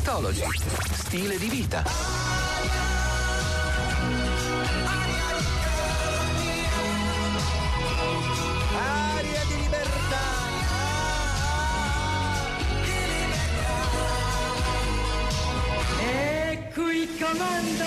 Mixology, stile di vita. Aria di libertà. E qui comando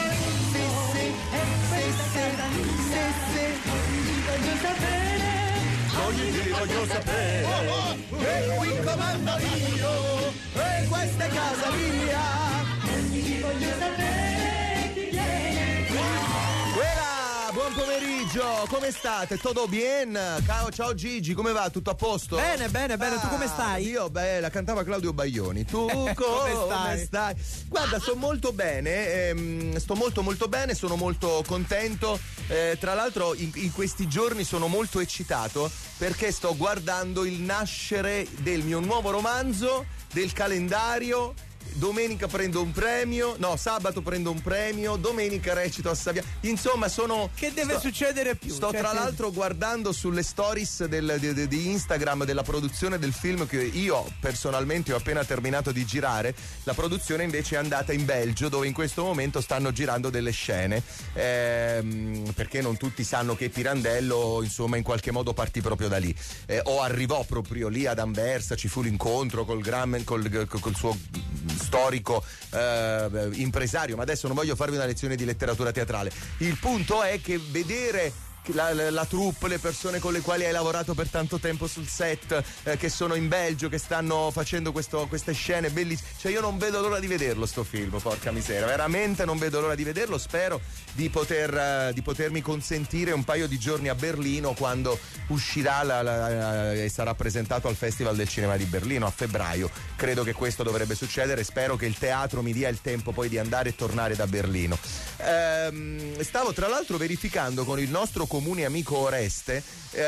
Voglio sapere, e qui comando io, e questa è casa mia. voglio sapere chi viene. Quella, buon pomeriggio, come state? Tutto bien? Ciao Gigi, come va? Tutto a posto? Bene, tu come stai? Io, la cantava Claudio Baglioni. Tu come stai? Guarda, sto molto bene, sto molto bene, sono molto contento. Tra l'altro in questi giorni sono molto eccitato perché sto guardando il nascere del mio nuovo romanzo, del calendario. Domenica prendo un premio, sabato prendo un premio, domenica recito a Saviano. Insomma, che deve succedere più? Sto tra l'altro guardando sulle stories di Instagram della produzione del film che io personalmente ho appena terminato di girare. La produzione invece è andata in Belgio, dove in questo momento stanno girando delle scene, perché non tutti sanno che Pirandello insomma in qualche modo partì proprio da lì, o arrivò proprio lì ad Anversa. Ci fu l'incontro col suo storico impresario, ma adesso non voglio farvi una lezione di letteratura teatrale. Il punto è che vedere la troupe, le persone con le quali hai lavorato per tanto tempo sul set, che sono in Belgio, che stanno facendo queste scene bellissime, cioè io non vedo l'ora di vederlo sto film, porca miseria, veramente non vedo l'ora di vederlo. Spero di potermi consentire un paio di giorni a Berlino quando uscirà e sarà presentato al Festival del Cinema di Berlino a febbraio. Credo che questo dovrebbe succedere, spero che il teatro mi dia il tempo poi di andare e tornare da Berlino. Stavo tra l'altro verificando con il nostro comune amico Oreste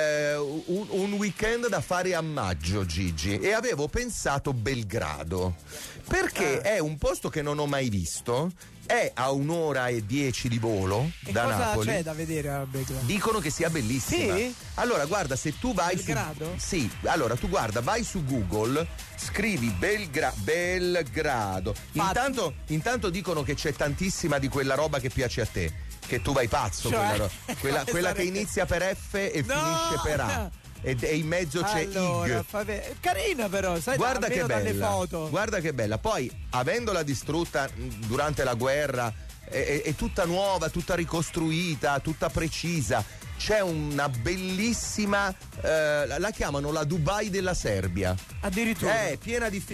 un weekend da fare a maggio, Gigi, e avevo pensato Belgrado, perché è un posto che non ho mai visto. È a 1:10 di volo da Napoli. Cosa c'è da vedere a Belgrado? Dicono che sia bellissima. Sì? Allora guarda, se tu vai Belgrado? Sì, allora tu guarda, vai su Google, scrivi Belgrado. Intanto dicono che c'è tantissima di quella roba che piace a te, che tu vai pazzo, quella che inizia per F e finisce per A. E in mezzo c'è IG. Carina però, sai, guarda che bella, dalle foto. Guarda che bella. Poi, avendola distrutta durante la guerra, è tutta nuova, tutta ricostruita, tutta precisa. C'è una bellissima, la chiamano la Dubai della Serbia. Addirittura. È piena di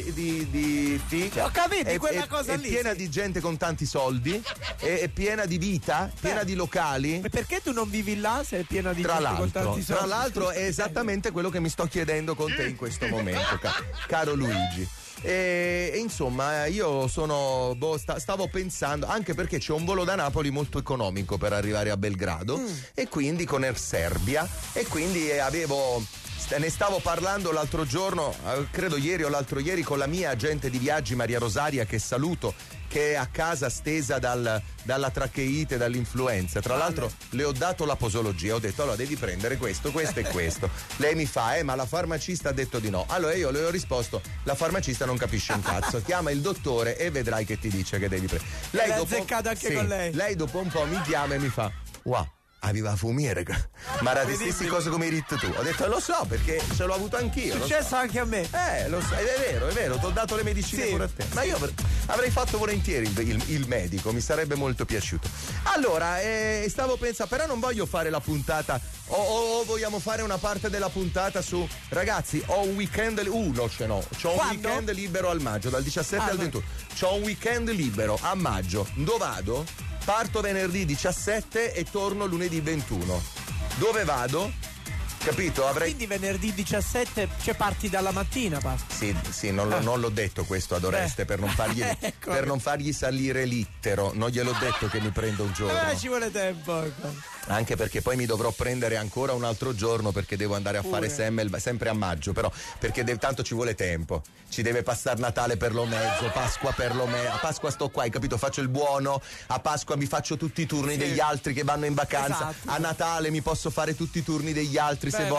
ho capito, quella cosa lì. È piena di gente con tanti soldi, è piena di vita, piena di locali. E perché tu non vivi là se è piena di gente con tanti soldi? Tra l'altro è esattamente quello che mi sto chiedendo con te in questo momento, caro Luigi. E insomma io stavo pensando, anche perché c'è un volo da Napoli molto economico per arrivare a Belgrado, e quindi con Air Serbia, e quindi ne stavo parlando l'altro giorno, credo ieri o l'altro ieri, con la mia agente di viaggi Maria Rosaria, che saluto, che è a casa stesa dalla tracheite, dall'influenza. Tra l'altro le ho dato la posologia, ho detto allora devi prendere questo e questo. Lei mi fa ma la farmacista ha detto di no. Allora io le ho risposto, la farmacista non capisce un cazzo, chiama il dottore e vedrai che ti dice che devi prendere. Lei azzeccato anche con lei. Lei dopo un po' mi chiama e mi fa wow, aveva fumiere, ma era le stesse cose come hai detto tu. Ho detto lo so perché ce l'ho avuto anch'io. È successo anche a me. Lo so, è vero, ti ho dato le medicine pure a te. Ma io avrei fatto volentieri il medico, mi sarebbe molto piaciuto. Allora, stavo pensando, però non voglio fare la puntata, o vogliamo fare una parte della puntata su, ragazzi, ho un weekend, c'ho un weekend libero al maggio, dal 17 al 21. C'ho un weekend libero a maggio. Dove vado? Parto venerdì 17 e torno lunedì 21. Dove vado? Capito? Quindi venerdì 17 parti dalla mattina, Sì, non l'ho detto questo ad Oreste per non fargli salire l'ittero. Non gliel'ho detto che mi prendo un giorno. Ci vuole tempo. Anche perché poi mi dovrò prendere ancora un altro giorno, perché devo andare a fare sempre a maggio, però perché tanto ci vuole tempo. Ci deve passare Natale per lo mezzo, Pasqua per lo mezzo. A Pasqua sto qua, hai capito? Faccio il buono, a Pasqua mi faccio tutti i turni degli altri che vanno in vacanza. Esatto. A Natale mi posso fare tutti i turni degli altri se vuoi.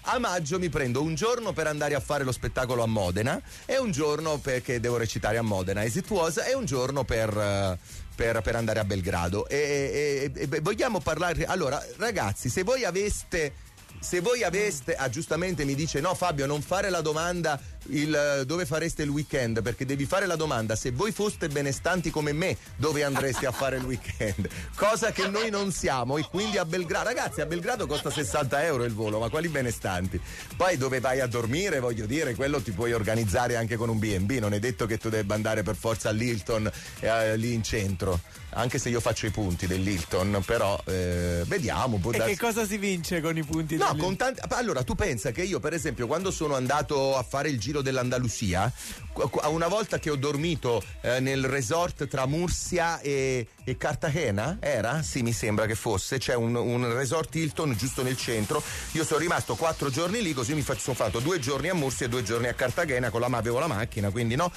a maggio mi prendo un giorno per andare a fare lo spettacolo a Modena e un giorno perché devo recitare a Modena As It Was e un giorno per andare a Belgrado e vogliamo parlare. Allora ragazzi, se voi aveste giustamente mi dice no Fabio, non fare la domanda dove fareste il weekend, perché devi fare la domanda se voi foste benestanti come me dove andreste a fare il weekend, cosa che noi non siamo, e quindi a Belgrado, ragazzi, a Belgrado costa 60 euro il volo, ma quali benestanti? Poi dove vai a dormire, voglio dire, quello ti puoi organizzare anche con un B&B, non è detto che tu debba andare per forza all'Hilton lì in centro, anche se io faccio i punti dell'Hilton, però vediamo. E che cosa si vince con i punti? No, con tanti. Allora tu pensa che io per esempio quando sono andato a fare il giro dell'Andalusia, una volta che ho dormito nel resort tra Murcia e Cartagena, era? Sì, mi sembra che fosse, c'è un resort Hilton giusto nel centro, io sono rimasto 4 giorni lì, così sono fatto 2 giorni a Murcia e 2 giorni a Cartagena, avevo la macchina, quindi no,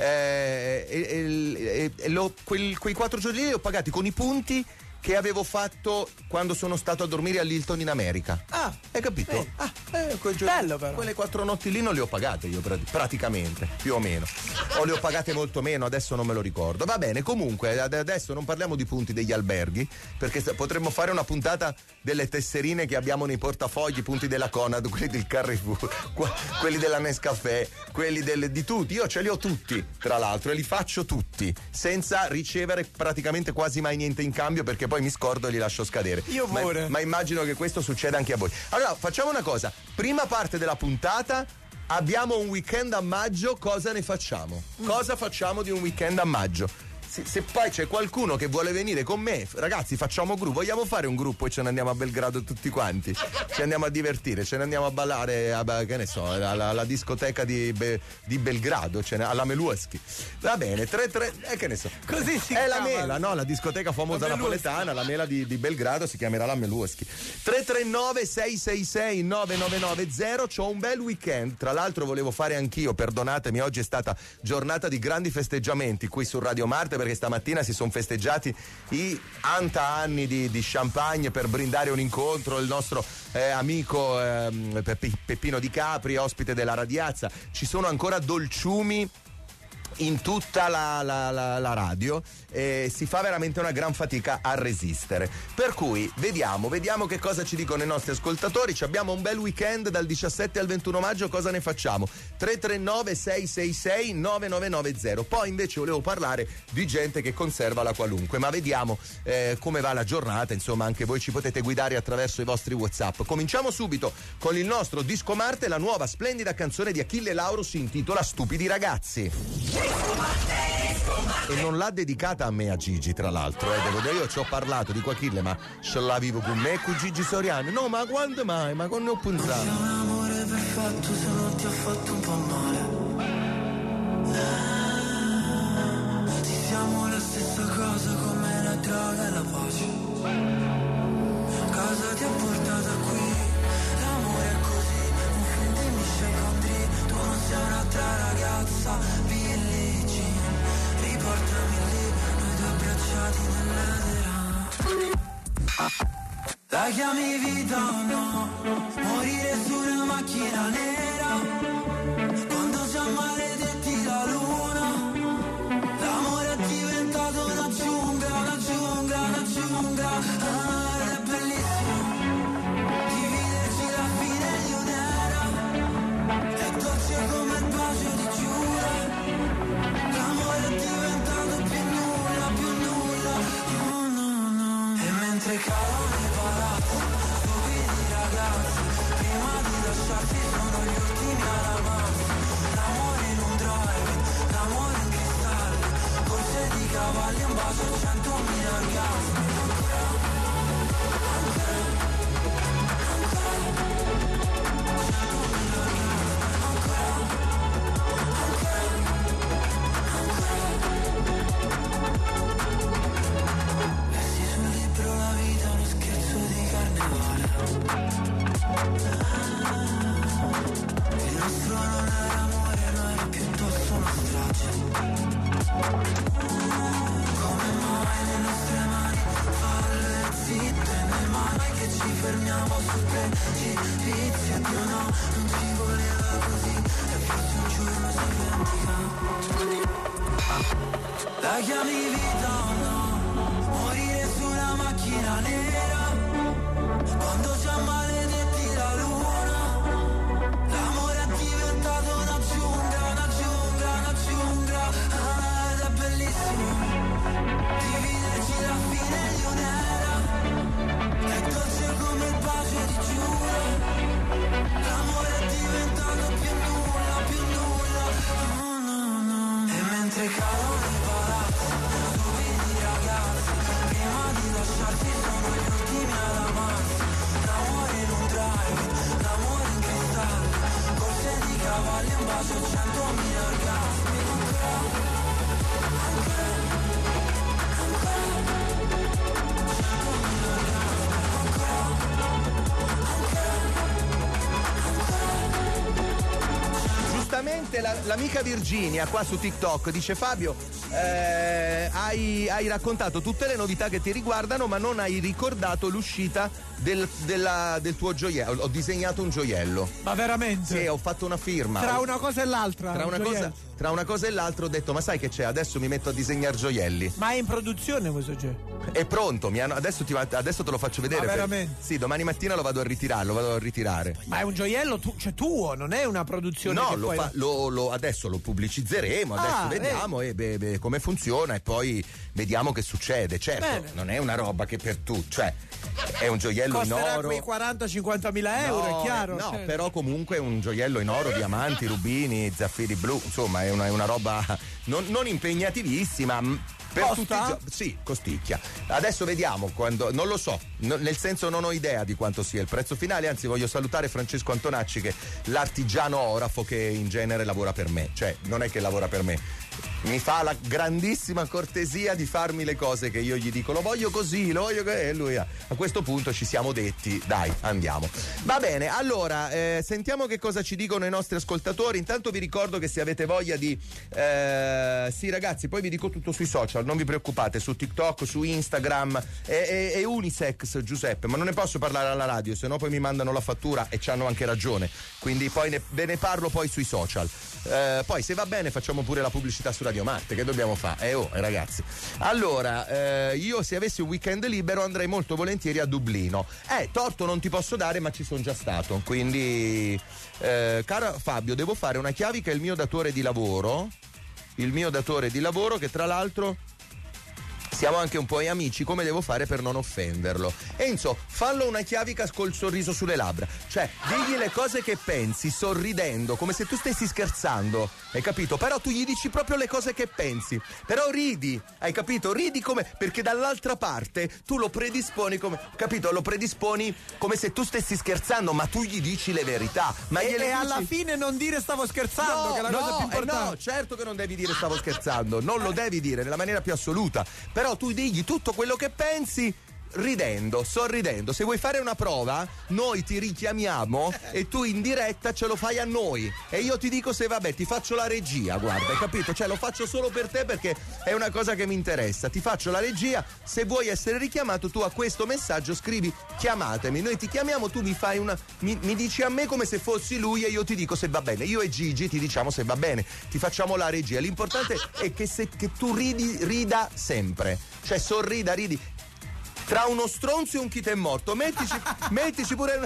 quei 4 giorni lì li ho pagati con i punti che avevo fatto quando sono stato a dormire all'Hilton in America. Ah, hai capito? Bello però. Quelle 4 notti lì non le ho pagate io praticamente, più o meno. O le ho pagate molto meno, adesso non me lo ricordo. Va bene, comunque adesso non parliamo di punti degli alberghi, perché potremmo fare una puntata delle tesserine che abbiamo nei portafogli, punti della Conad, quelli del Carrefour, quelli della Nescafè, quelli di tutti. Io ce li ho tutti, tra l'altro, e li faccio tutti, senza ricevere praticamente quasi mai niente in cambio, perché poi mi scordo e li lascio scadere. Io pure. Ma immagino che questo succeda anche a voi. Allora, facciamo una cosa. Prima parte della puntata, abbiamo un weekend a maggio, cosa ne facciamo? Cosa facciamo di un weekend a maggio? Se poi c'è qualcuno che vuole venire con me, ragazzi, facciamo gruppo, vogliamo fare un gruppo e ce ne andiamo a Belgrado tutti quanti, ci andiamo a divertire, ce ne andiamo a ballare che ne so, alla discoteca di Belgrado, alla Melueschi. Va bene, 3 che ne so, così si è chiama. La Mela, no? La discoteca famosa napoletana, la Mela di Belgrado si chiamerà la Melueschi. 339 666 9990. C'ho un bel weekend, tra l'altro volevo fare anch'io, perdonatemi, oggi è stata giornata di grandi festeggiamenti qui su Radio Marte, perché stamattina si sono festeggiati i 80 anni di Champagne per brindare un incontro, il nostro amico Peppino Di Capri, ospite della Radiazza. Ci sono ancora dolciumi in tutta la radio, si fa veramente una gran fatica a resistere, per cui vediamo che cosa ci dicono i nostri ascoltatori. Ci abbiamo un bel weekend dal 17 al 21 maggio, cosa ne facciamo? 339 666 9990. Poi invece volevo parlare di gente che conserva la qualunque, ma vediamo come va la giornata, insomma anche voi ci potete guidare attraverso i vostri WhatsApp. Cominciamo subito con il nostro Disco Marte, la nuova splendida canzone di Achille Lauro si intitola Stupidi ragazzi. E non l'ha dedicata a me, a Gigi, tra l'altro, devo dire, io ci ho parlato di Achille, ma ce la vivo con me e con Gigi Soriano. No, ma quando mai? Ma con ne ho pensato. Sei un amore perfetto se non ti ho fatto un po' male. Ti siamo la stessa cosa come la droga e la pace. Cosa ti ha portato qui? L'amore è così, un film di Michel Gondry. Tu non sei un'altra ragazza, Billie Jean. Riportami lì, noi due abbracciati nell'edera. La chiami vita o no? Morire su una macchina nera, quando siamo maledetti la luna. L'amore è diventato una giungla, una giungla, una giungla. È bellissimo dividerci la fine di un'era, è dolce come il bacio di Giura. L'amore è diventato più nulla, oh no no. E mentre calano i palazzi, stupidi ragazzi, prima di lasciarsi sono gli ultimi alla massa. L'amore in un drive, l'amore in cristalli, corse di cavalli, un bacio, 100.000 orgasmi. Il nostro non era amore, no, era piuttosto una strage. Come mai le nostre mani falle zitte, noi mai che ci fermiamo sul precipizio. che Dio no, non ci voleva così, e forse un giorno si vendica. La chiami vita o no? Morire su una macchina nera, quando ci ha maledetti la luna. L'amore è diventato una giungla, una giungla, una giungla. Ah, ed è bellissimo dividerci la fine di un'era. È dolce come il bacio di Giura. L'amore è diventato più nulla, più nulla. No, no, no. E mentre cadono i palazzi, stupidi ragazzi, prima di lasciarsi sono gli ultimi ad amarsi. L'amore in un drive, l'amore in cristallo, corse di cavalli, un bacio, 100.000 orgasmi. Giustamente l'amica Virginia qua su TikTok dice: Fabio, hai raccontato tutte le novità che ti riguardano, ma non hai ricordato l'uscita del tuo gioiello. Ho disegnato un gioiello. Ma veramente? Sì, ho fatto una firma. Tra una cosa e l'altra? Tra una cosa e l'altra ho detto: ma sai che c'è? Adesso mi metto a disegnare gioielli. Ma è in produzione questo gioiello? È pronto, adesso te lo faccio vedere. Ma veramente? Sì, domani mattina lo vado a ritirare. Ma è un gioiello tuo, non è una produzione? No, adesso lo pubblicizzeremo, adesso vediamo come funziona e poi vediamo che succede. Certo, bene. Non è una roba che per tu, cioè è un gioiello costerà in oro. Quei 40-50 mila euro, è chiaro? No, certo. Però comunque è un gioiello in oro, diamanti, rubini, zaffiri blu, insomma è una roba non impegnativissima. Per costa? Sì, costicchia. Adesso vediamo quando, non lo so, nel senso non ho idea di quanto sia il prezzo finale, anzi voglio salutare Francesco Antonacci, che è l'artigiano orafo che in genere lavora per me, cioè non è che lavora per me, mi fa la grandissima cortesia di farmi le cose che io gli dico, lo voglio così, lo voglio così, e lui a questo punto ci siamo detti, dai, andiamo. Va bene, allora sentiamo che cosa ci dicono i nostri ascoltatori. Intanto vi ricordo che se avete voglia di sì ragazzi, poi vi dico tutto sui social, non vi preoccupate, su TikTok, su Instagram, è unisex Giuseppe, ma non ne posso parlare alla radio, se no poi mi mandano la fattura e c'hanno anche ragione, quindi poi ve ne parlo poi sui social. Poi se va bene facciamo pure la pubblicità su Radio Marte, che dobbiamo fare? Ragazzi, allora io se avessi un weekend libero andrei molto volentieri a Dublino. Torto non ti posso dare, ma ci sono già stato, quindi caro Fabio, devo fare una chiavica al mio datore di lavoro, che tra l'altro siamo anche un po' amici, come devo fare per non offenderlo? Enzo, fallo una chiavica col sorriso sulle labbra, cioè digli le cose che pensi sorridendo, come se tu stessi scherzando, hai capito? Però tu gli dici proprio le cose che pensi, però ridi, hai capito? Ridi come, perché dall'altra parte tu lo predisponi come, capito? Lo predisponi come se tu stessi scherzando, ma tu gli dici le verità. Ma e dici... alla fine non dire stavo scherzando, che è la cosa più importante. No, certo che non devi dire stavo scherzando, non lo devi dire nella maniera più assoluta, però tu digli tutto quello che pensi ridendo, sorridendo. Se vuoi fare una prova, noi ti richiamiamo e tu in diretta ce lo fai a noi e io ti dico se vabbè, ti faccio la regia, guarda, hai capito? Cioè lo faccio solo per te perché è una cosa che mi interessa, ti faccio la regia, se vuoi essere richiamato tu a questo messaggio scrivi chiamatemi, noi ti chiamiamo, tu mi fai mi dici a me come se fossi lui e io ti dico se va bene, io e Gigi ti diciamo se va bene, ti facciamo la regia, l'importante è che tu rida sempre, cioè sorrida, ridi. Tra uno stronzo e un chi t'è morto, mettici pure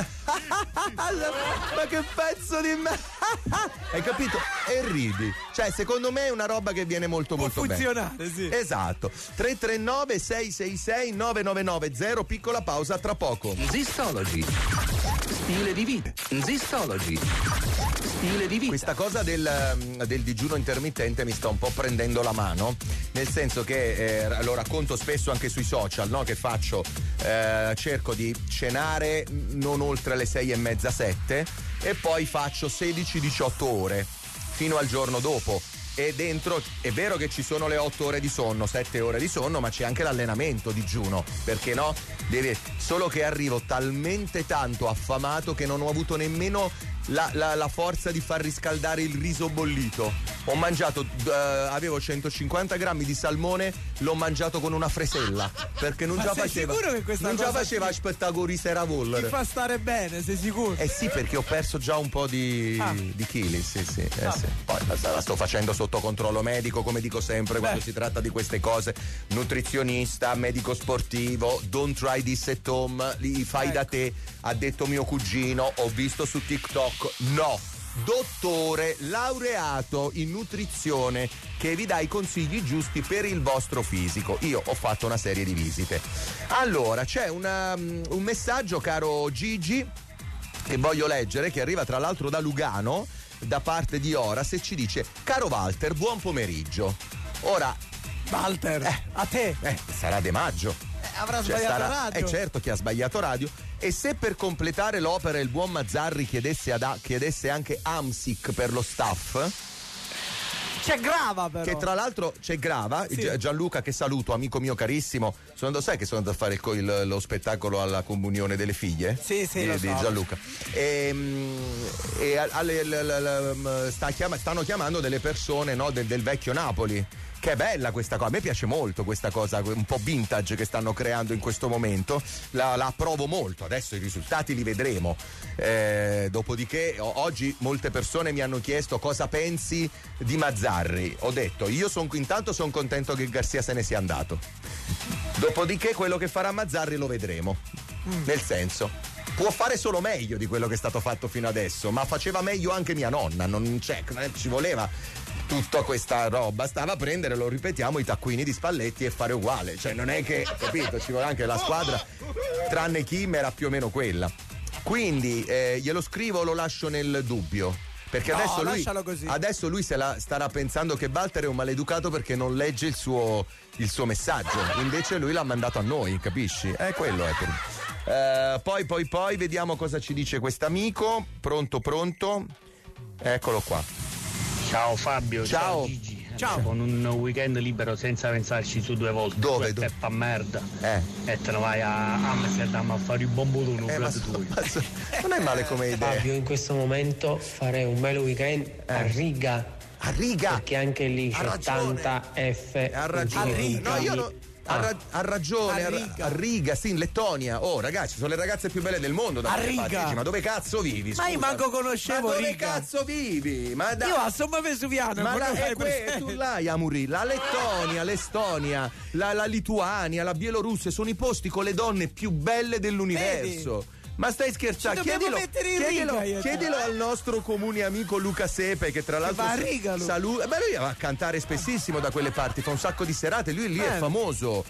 ma che pezzo di me hai capito? E ridi, cioè secondo me è una roba che viene molto molto bene. Può funzionare, sì. Esatto. 339 666 9990, piccola pausa, tra poco. Zistology, stile di vita. Zistology, stile di vita. Questa cosa del digiuno intermittente mi sta un po' prendendo la mano, nel senso che lo racconto spesso anche sui social, no? Che faccio, cerco di cenare non oltre le 6:30, 7 e poi faccio 16-18 ore fino al giorno dopo. e dentro è vero che ci sono le 8 ore di sonno, 7 ore di sonno, ma c'è anche l'allenamento digiuno, perché no? Solo che arrivo talmente tanto affamato che non ho avuto nemmeno la forza di far riscaldare il riso bollito. Ho mangiato, avevo 150 grammi di salmone, l'ho mangiato con una fresella, perché non già faceva. Sicuro che questa non già cosa faceva aspettare risera vollere. Ti fa stare bene, sei sicuro? Eh sì, perché ho perso già un po' di chili, sì. Sì. Poi la sto facendo sotto controllo medico, come dico sempre quando si tratta di queste cose. Nutrizionista, medico sportivo, don't try this at home, li fai da te, ha detto mio cugino, ho visto su TikTok. No, dottore laureato in nutrizione che vi dà i consigli giusti per il vostro fisico. Io ho fatto una serie di visite. Allora, c'è un messaggio, caro Gigi, che voglio leggere, che arriva tra l'altro da Lugano, da parte di Horace, e ci dice: caro Walter, buon pomeriggio. Ora, Walter, a te sarà De Maggio. Avrà sbagliato radio. Certo che ha sbagliato radio. E se per completare l'opera il buon Mazzarri chiedesse anche AMSIC per lo staff? C'è Grava, però. Che tra l'altro c'è Grava, sì. Gianluca, che saluto, amico mio carissimo. Sai che sono andato a fare lo spettacolo alla comunione delle figlie? Sì, di Gianluca. Stanno chiamando delle persone, no, del vecchio Napoli. Che è bella questa cosa, a me piace molto questa cosa un po' vintage che stanno creando in questo momento, la approvo molto. Adesso i risultati li vedremo, dopodiché oggi molte persone mi hanno chiesto cosa pensi di Mazzarri. Ho detto, intanto sono contento che Garcia se ne sia andato, dopodiché quello che farà Mazzarri lo vedremo. Nel senso, può fare solo meglio di quello che è stato fatto fino adesso, ma faceva meglio anche mia nonna, non ci voleva tutta questa roba, stava a prendere, lo ripetiamo, i taccuini di Spalletti e fare uguale, cioè non è che, capito, ci vuole anche la squadra, tranne Kim era più o meno quella. Quindi glielo scrivo o lo lascio nel dubbio? Perché adesso lui se la starà pensando che Walter è un maleducato perché non legge il suo messaggio, invece lui l'ha mandato a noi, capisci? Quello è poi vediamo cosa ci dice quest'amico. Pronto? Eccolo qua. Ciao Fabio, ciao Gigi. Ciao. Con un weekend libero senza pensarci su due volte. Dove? Peppa merda. E te ne vai a Amsterdam a fare il bombolone. Non è male come idea. Fabio, in questo momento farei un bel weekend a Riga. A Riga? Perché anche lì c'è tanta F. Ha ragione. No, io no. Ha ragione, a Riga, sì, in Lettonia. Oh, ragazzi, sono le ragazze più belle del mondo. A Riga. Ma dove cazzo vivi? Scusa. Ma io manco conoscevo Ma dove Riga. cazzo vivi? Ma io a Somma Vesuviano. Ma tu l'hai a Muri. La Lettonia, l'Estonia, la Lituania, la Bielorussia sono i posti con le donne più belle dell'universo. Vedi? Ma stai scherzando? Chiedilo al nostro comune amico Luca Sepe, che tra l'altro va a Riga, lui va a cantare spessissimo da quelle parti, fa un sacco di serate, lui lì è famoso.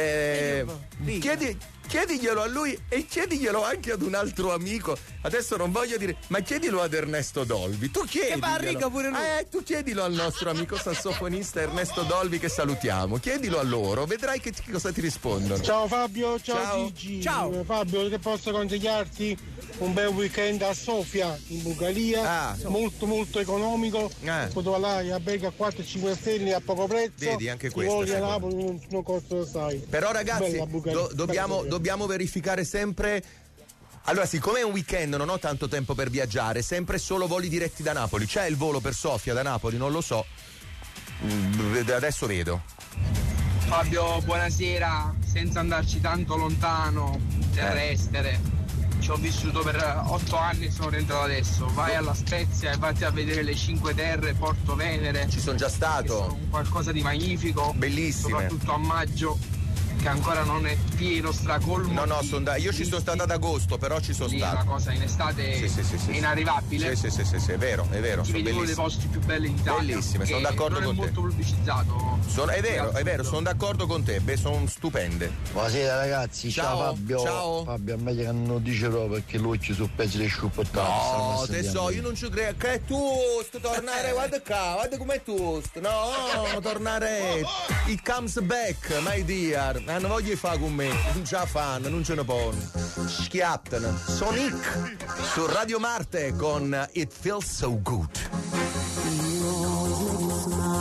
Chiediglielo a lui e chiediglielo anche ad un altro amico. Adesso non voglio dire, ma chiedilo ad Ernesto Dolvi. Tu chiediglielo. Che va a Riga pure lui. Tu chiedilo al nostro amico sassofonista Ernesto Dolvi, che salutiamo. Chiedilo a loro, vedrai che cosa ti rispondono. Ciao Fabio, ciao Gigi. Ciao Fabio, che posso consigliarti un bel weekend a Sofia in Bulgaria, molto molto economico. Potrò là a Bega a 4-5 stelle a poco prezzo. Vedi, anche questo. A Napoli non costa assai. Però ragazzi, dobbiamo verificare sempre. Allora, siccome è un weekend, non ho tanto tempo per viaggiare, sempre solo voli diretti da Napoli. C'è il volo per Sofia da Napoli? Non lo so. Adesso vedo. Fabio, buonasera. Senza andarci tanto lontano, terrestre. Ci ho vissuto per 8 anni e sono rientrato adesso. Vai alla Spezia e vatti a vedere le Cinque Terre, Porto Venere. Ci sono già stato. Sono qualcosa di magnifico. Bellissime. Soprattutto a maggio, che ancora non è pieno, stracolmo. No, io ci sono stato ad agosto, però ci sono stato. Una cosa in estate è inarrivabile. Sì, è vero. Ci vedi uno dei posti più belli d'Italia. Bellissime, sono d'accordo con te. Non è molto pubblicizzato. È vero, sono d'accordo con te. Sono stupende. Buonasera ragazzi, ciao Fabio. Ciao. Fabio, è meglio che non dicerò perché lui ci sul pezzo di sciuppottati. No, adesso io non ci credo. Che è toast, tornare, guarda qua, guarda com'è toast. No, tornare. It comes back, my dear. Non voglio fare con me, non ce la fanno, non ce ne possono. Schiattano. Sonic su Radio Marte con It Feels So Good.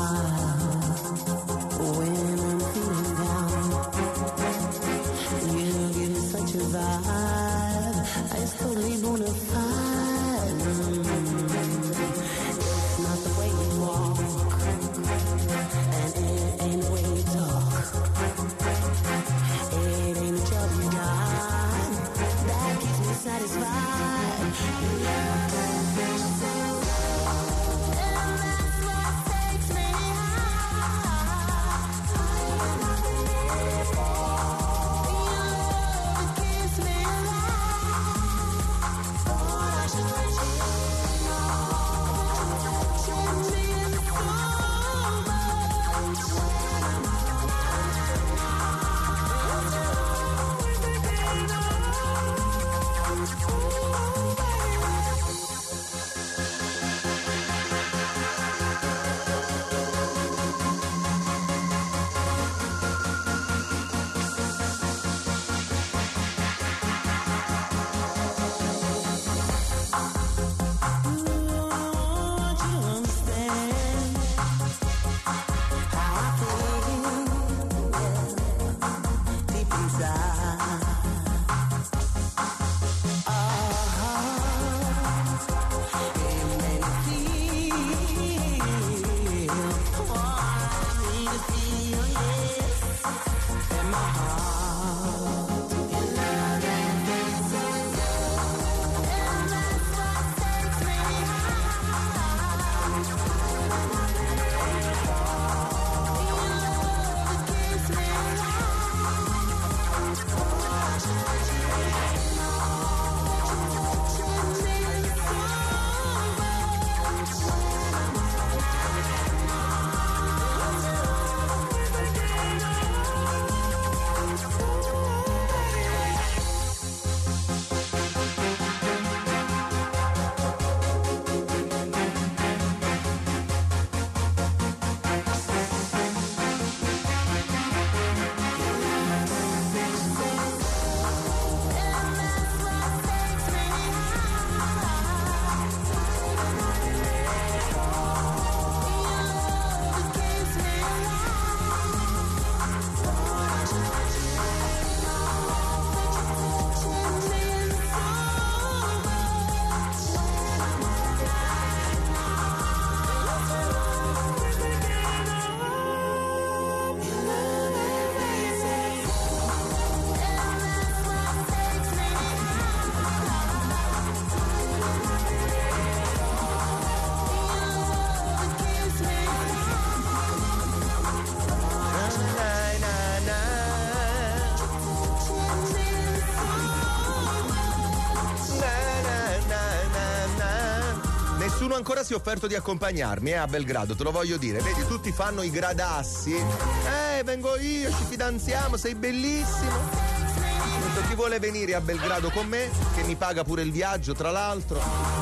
ancora si è offerto di accompagnarmi a Belgrado, te lo voglio dire. Vedi, tutti fanno i gradassi. Vengo io, ci fidanziamo, sei bellissimo. Chi vuole venire a Belgrado con me, che mi paga pure il viaggio, tra l'altro.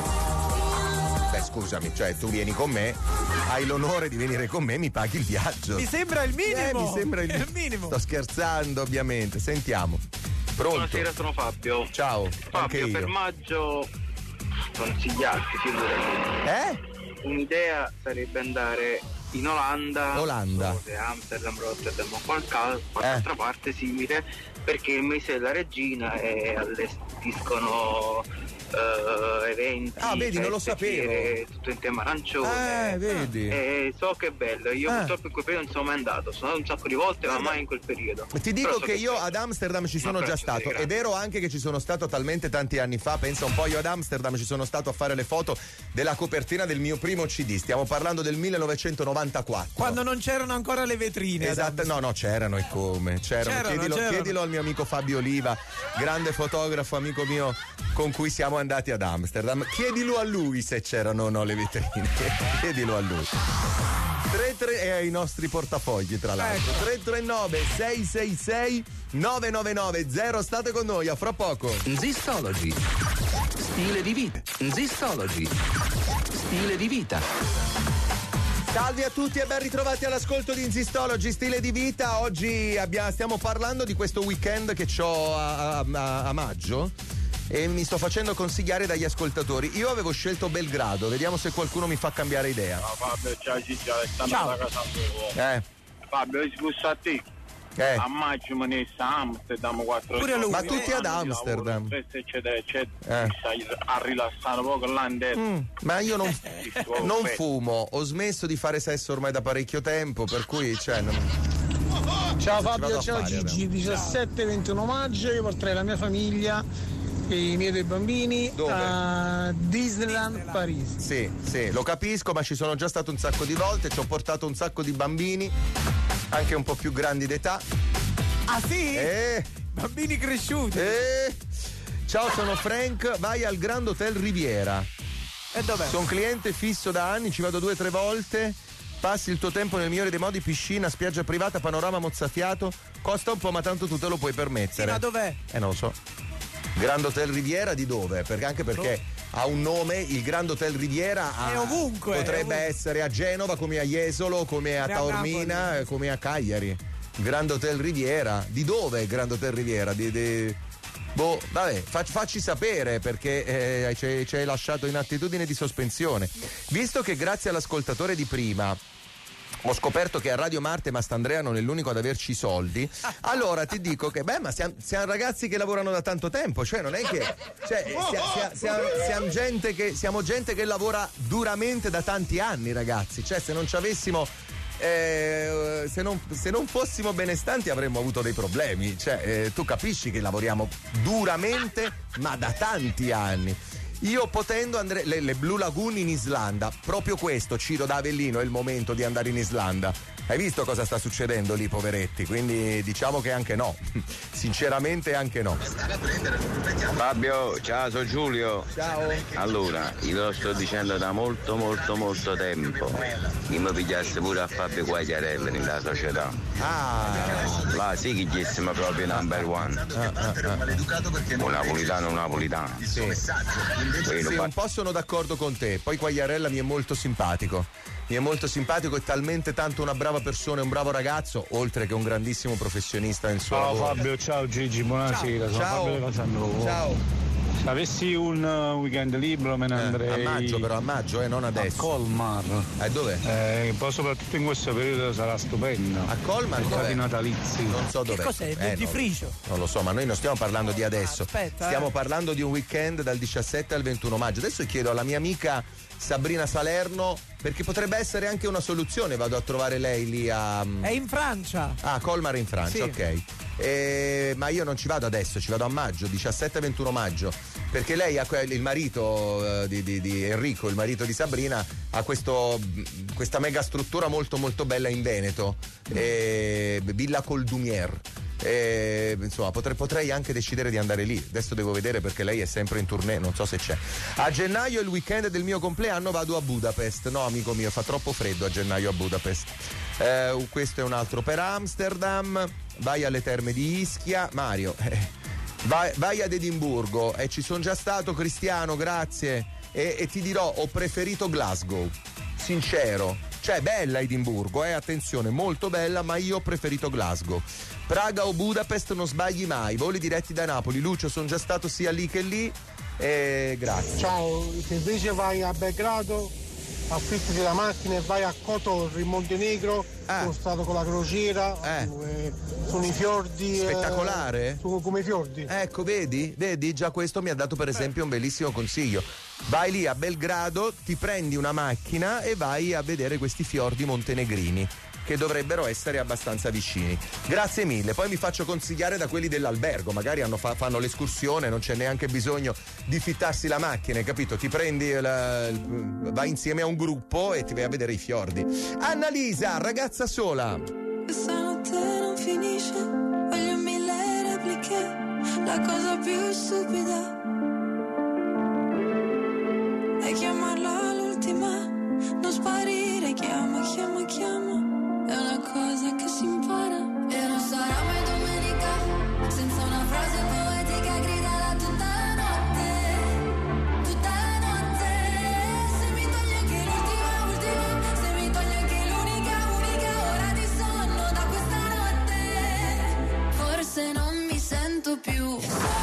Beh, scusami, cioè tu vieni con me, hai l'onore di venire con me, mi paghi il viaggio. Mi sembra il minimo. Mi sembra il minimo. Sto scherzando, ovviamente. Sentiamo. Pronto? Buonasera, sono Fabio. Ciao. Fabio, per maggio consigliarti, figurati. Un'idea sarebbe andare in Olanda. Amsterdam, Rotterdam o qualche altra parte simile, perché il mese della regina allestiscono eventi, vedi, non lo sapevo. tutto in tema arancione. Vedi. So che è bello. Io purtroppo in quel periodo non sono mai andato, sono andato un sacco di volte, ma mai in quel periodo. Ti dico che io ad Amsterdam ci sono già stato. È vero anche che ci sono stato talmente tanti anni fa. Pensa un po', io ad Amsterdam ci sono stato a fare le foto della copertina del mio primo CD. Stiamo parlando del 1994. Quando non c'erano ancora le vetrine. Esatto, no, c'erano e come. C'erano. Chiedilo al mio amico Fabio Oliva, grande fotografo, amico mio, con cui siamo andati ad Amsterdam. Chiedilo a lui se c'erano o no le vetrine. Chiedilo a lui. 33 e ai nostri portafogli, tra l'altro. 339 666 9990. State con noi, a fra poco. Zistology. Stile di vita. Zistology. Stile di vita. Salve a tutti e ben ritrovati all'ascolto di Zistology, stile di vita. Oggi stiamo parlando di questo weekend che c'ho a maggio e mi sto facendo consigliare dagli ascoltatori. Io avevo scelto Belgrado, vediamo se qualcuno mi fa cambiare idea. Fabio, ciao, da casa tua. Fabio, si gusta a te. A maggio me ne sta a Amsterdam 4 giorni. Ma tutti ad Amsterdam. Eccetera. Stai a rilassare poco là in destra. Ma io non fumo, ho smesso di fare sesso ormai da parecchio tempo, per cui Ciao Fabio, ciao Gigi, 17-21 maggio io porterei la mia famiglia e i miei 2 bambini a Disneyland Parigi. Sì, lo capisco, ma ci sono già stato un sacco di volte, ci ho portato un sacco di bambini, anche un po' più grandi d'età. Ah sì? Bambini cresciuti. Ciao, sono Frank, vai al Grand Hotel Riviera. E dov'è? Sono cliente fisso da anni, ci vado 2 o 3 volte. Passi il tuo tempo nel migliore dei modi, piscina, spiaggia privata, panorama mozzafiato. Costa un po', ma tanto tu te lo puoi permettere. Sì, ma dov'è? Non lo so. Grand Hotel Riviera di dove? Perché ha un nome, il Grand Hotel Riviera è ovunque. Potrebbe essere a Genova, come a Jesolo, come a Taormina, come a Cagliari. Grand Hotel Riviera. Di dove è il Grand Hotel Riviera? Vabbè, facci sapere, perché ci hai lasciato in attitudine di sospensione. Visto che grazie all'ascoltatore di prima ho scoperto che a Radio Marte Mastandrea non è l'unico ad averci i soldi, allora ti dico che ma siamo ragazzi che lavorano da tanto tempo, cioè non è che siamo gente che lavora duramente da tanti anni, ragazzi, cioè se non ci avessimo se non fossimo benestanti avremmo avuto dei problemi, cioè tu capisci che lavoriamo duramente ma da tanti anni. Io potendo andrei le Blue Lagoon in Islanda, proprio questo, Ciro da Avellino, è il momento di andare in Islanda. Hai visto cosa sta succedendo lì, poveretti? Quindi diciamo che anche no, sinceramente anche no. Fabio, ciao, sono Giulio. Ciao. Allora, io lo sto dicendo da molto tempo che mi pigliasse pure a Fabio Quagliarella nella società. Là sì che chiesimo proprio number one. Un napolitano. Sì, un po' sono d'accordo con te. Poi Quagliarella mi è molto simpatico. è talmente tanto una brava persona, un bravo ragazzo, oltre che un grandissimo professionista nel suo lavoro. Ciao Fabio, ciao Gigi, buonasera, sono Fabio da Casanova. Ciao. Se avessi un weekend libero me ne andrei a maggio, non adesso. A Colmar. Dove? Poi soprattutto in questo periodo sarà stupendo. A Colmar dove? I natalizi. Non so dove. Che cos'è? Di Friso? Non lo so, ma noi non stiamo parlando di adesso. Aspetta, stiamo parlando di un weekend dal 17 al 21 maggio. Adesso chiedo alla mia amica Sabrina Salerno, perché potrebbe essere anche una soluzione. Vado a trovare lei lì a... È in Francia. Colmar è in Francia, sì. Ok. Ma io non ci vado adesso, ci vado a maggio, 17 e 21 maggio, perché lei ha il marito di Enrico, il marito di Sabrina, ha questa mega struttura molto molto bella in Veneto, Villa Coldumier. Insomma, potrei anche decidere di andare lì. Adesso devo vedere perché lei è sempre in tournée, non so se c'è. A gennaio, il weekend del mio compleanno, vado a Budapest. No, amico mio, fa troppo freddo a gennaio a Budapest. Questo è un altro per Amsterdam. Vai alle terme di Ischia. Mario, vai ad Edimburgo. Ci sono già stato, Cristiano, grazie. E ti dirò, ho preferito Glasgow, sincero. Cioè, bella Edimburgo, attenzione, molto bella, ma io ho preferito Glasgow. Praga o Budapest, non sbagli mai. Voli diretti da Napoli. Lucio, sono già stato sia lì che lì. Grazie. Ciao, se invece vai a Belgrado, affittati la macchina e vai a Kotor in Montenegro. Sono stato con la crociera, sono i fiordi. Spettacolare? Sono come i fiordi. Ecco, vedi, già questo mi ha dato per esempio un bellissimo consiglio. Vai lì a Belgrado, ti prendi una macchina e vai a vedere questi fiordi montenegrini, che dovrebbero essere abbastanza vicini. Grazie mille. Poi mi faccio consigliare da quelli dell'albergo, magari fanno l'escursione, non c'è neanche bisogno di fittarsi la macchina, capito? Ti prendi vai insieme a un gruppo e ti vai a vedere i fiordi. Annalisa, ragazza sola. Questa notte non finisce, voglio 1000 repliche, la cosa più stupida è chiamarla l'ultima, non sparire, chiama, è una cosa che si impara. E non sarà mai domenica senza una frase poetica gridala tutta la notte, se mi togli anche l'ultima, se mi togli anche l'unica ora di sonno da questa notte, forse non mi sento più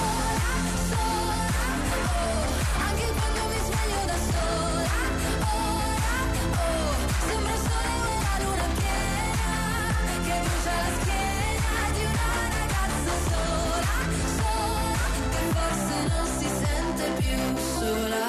anche quando mi sveglio da sola, sembra solo una luna piena che brucia la schiena di una ragazza sola, che forse non si sente più sola.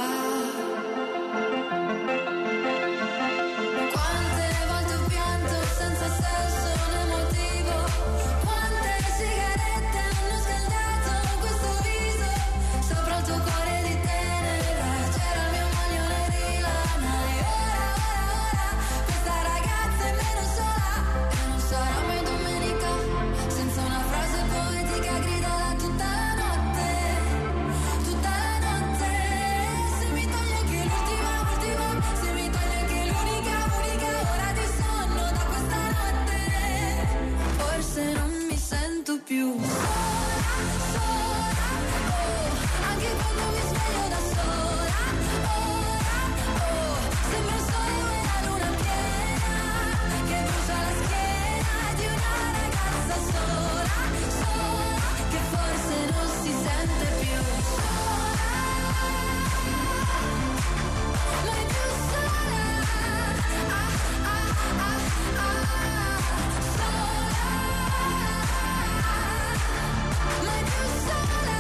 Quante volte ho pianto senza senso né motivo, quante sigarette hanno scaldato questo viso, sopra il tuo cuore di tenera c'era il mio maglione di lana, e ora questa ragazza è meno sola. E non sarà mai domenica senza una frase poetica gridala tutta la notte, se mi togli anche l'ultima, se mi togli anche l'unica ora di sonno da questa notte, forse non mi sento più anche quando mi sveglio da sola, sembra solo una luna piena che brucia la schiena di una ragazza sola, che forse non si sente più mai più sola, mai più sola.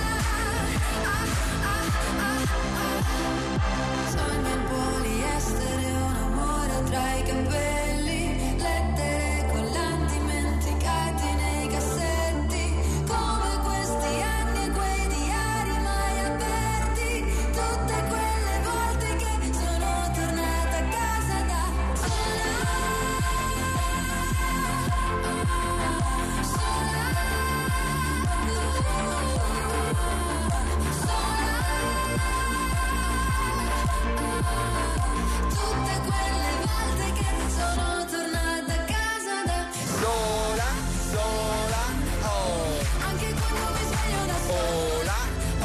Sogno in poliestere, un amore tra i capelli, lettere collanti dimenticati nei cassetti, come questi anni e quei diari mai aperti, tutte quelle volte che sono tornata a casa da sola, tutte quelle volte che sono tornata a casa da Sola, anche quando mi sveglio da sola,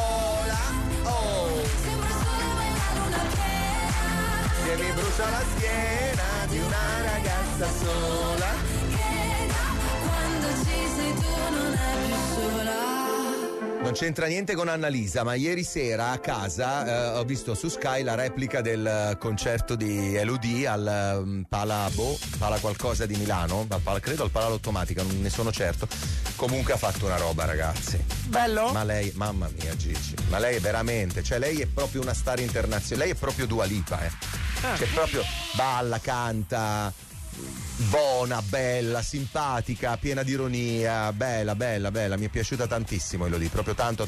sembra solo una luna piena che mi brucia la schiena di una ragazza sola. che quando ci sei tu non è più sola. Non c'entra niente con Annalisa, ma ieri sera a casa ho visto su Sky la replica del concerto di Elodie al Pala qualcosa di Milano, credo al Pala Lottomatica, non ne sono certo. Comunque ha fatto una roba, ragazzi. Bello? Ma lei, mamma mia Gigi, ma lei è veramente, cioè lei è proprio una star internazionale, lei è proprio Dua Lipa, Cioè proprio balla, canta, buona, bella, simpatica, piena di ironia, bella, mi è piaciuta tantissimo Elodie, proprio tanto.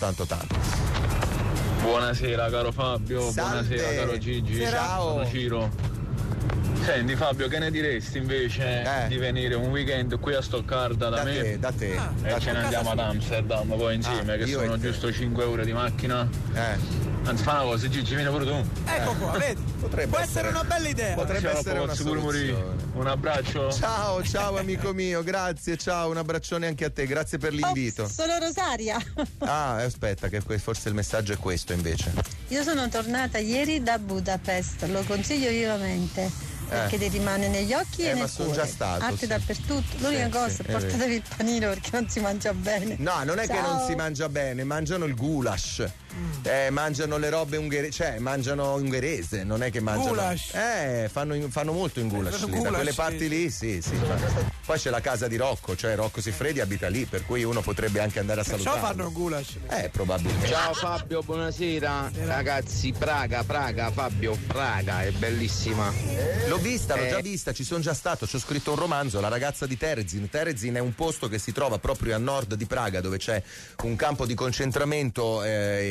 Buonasera caro Fabio, Salve. buonasera caro Gigi, Ciao. sono Ciro. Senti Fabio, che ne diresti invece di venire un weekend qui a Stoccarda da me? Da te. E ce ne andiamo ad Amsterdam poi insieme, che sono giusto 5 euro di macchina. Anzi, fa una cosa, Gigi, vieni pure tu. Ecco qua, vedi? Può essere una bella idea. Potrebbe essere una soluzione. Un abbraccio. Ciao amico mio, grazie, ciao, un abbraccione anche a te, grazie per l'invito. Sono Rosaria. Aspetta, che forse il messaggio è questo invece. Io sono tornata ieri da Budapest, lo consiglio vivamente. Perché ti rimane negli occhi e nel ma sono cuore. già stato. Arte dappertutto. L'unica cosa, portatevi il panino perché non si mangia bene. No, non è che non si mangia bene, mangiano il goulash. Mangiano le robe ungheresi, cioè mangiano ungherese, non è che mangiano. Goulash. Fanno molto in goulash lì, da quelle parti lì, sì. Poi c'è la casa di Rocco, cioè Rocco Siffredi abita lì, per cui uno potrebbe anche andare a salutare. Ciao, fanno goulash. Probabilmente. Ciao Fabio, buonasera. Ragazzi, Praga, Fabio, Praga è bellissima. L'ho già vista, ci sono già stato, ci ho scritto un romanzo, La ragazza di Terezin. Terezin è un posto che si trova proprio a nord di Praga, dove c'è un campo di concentramento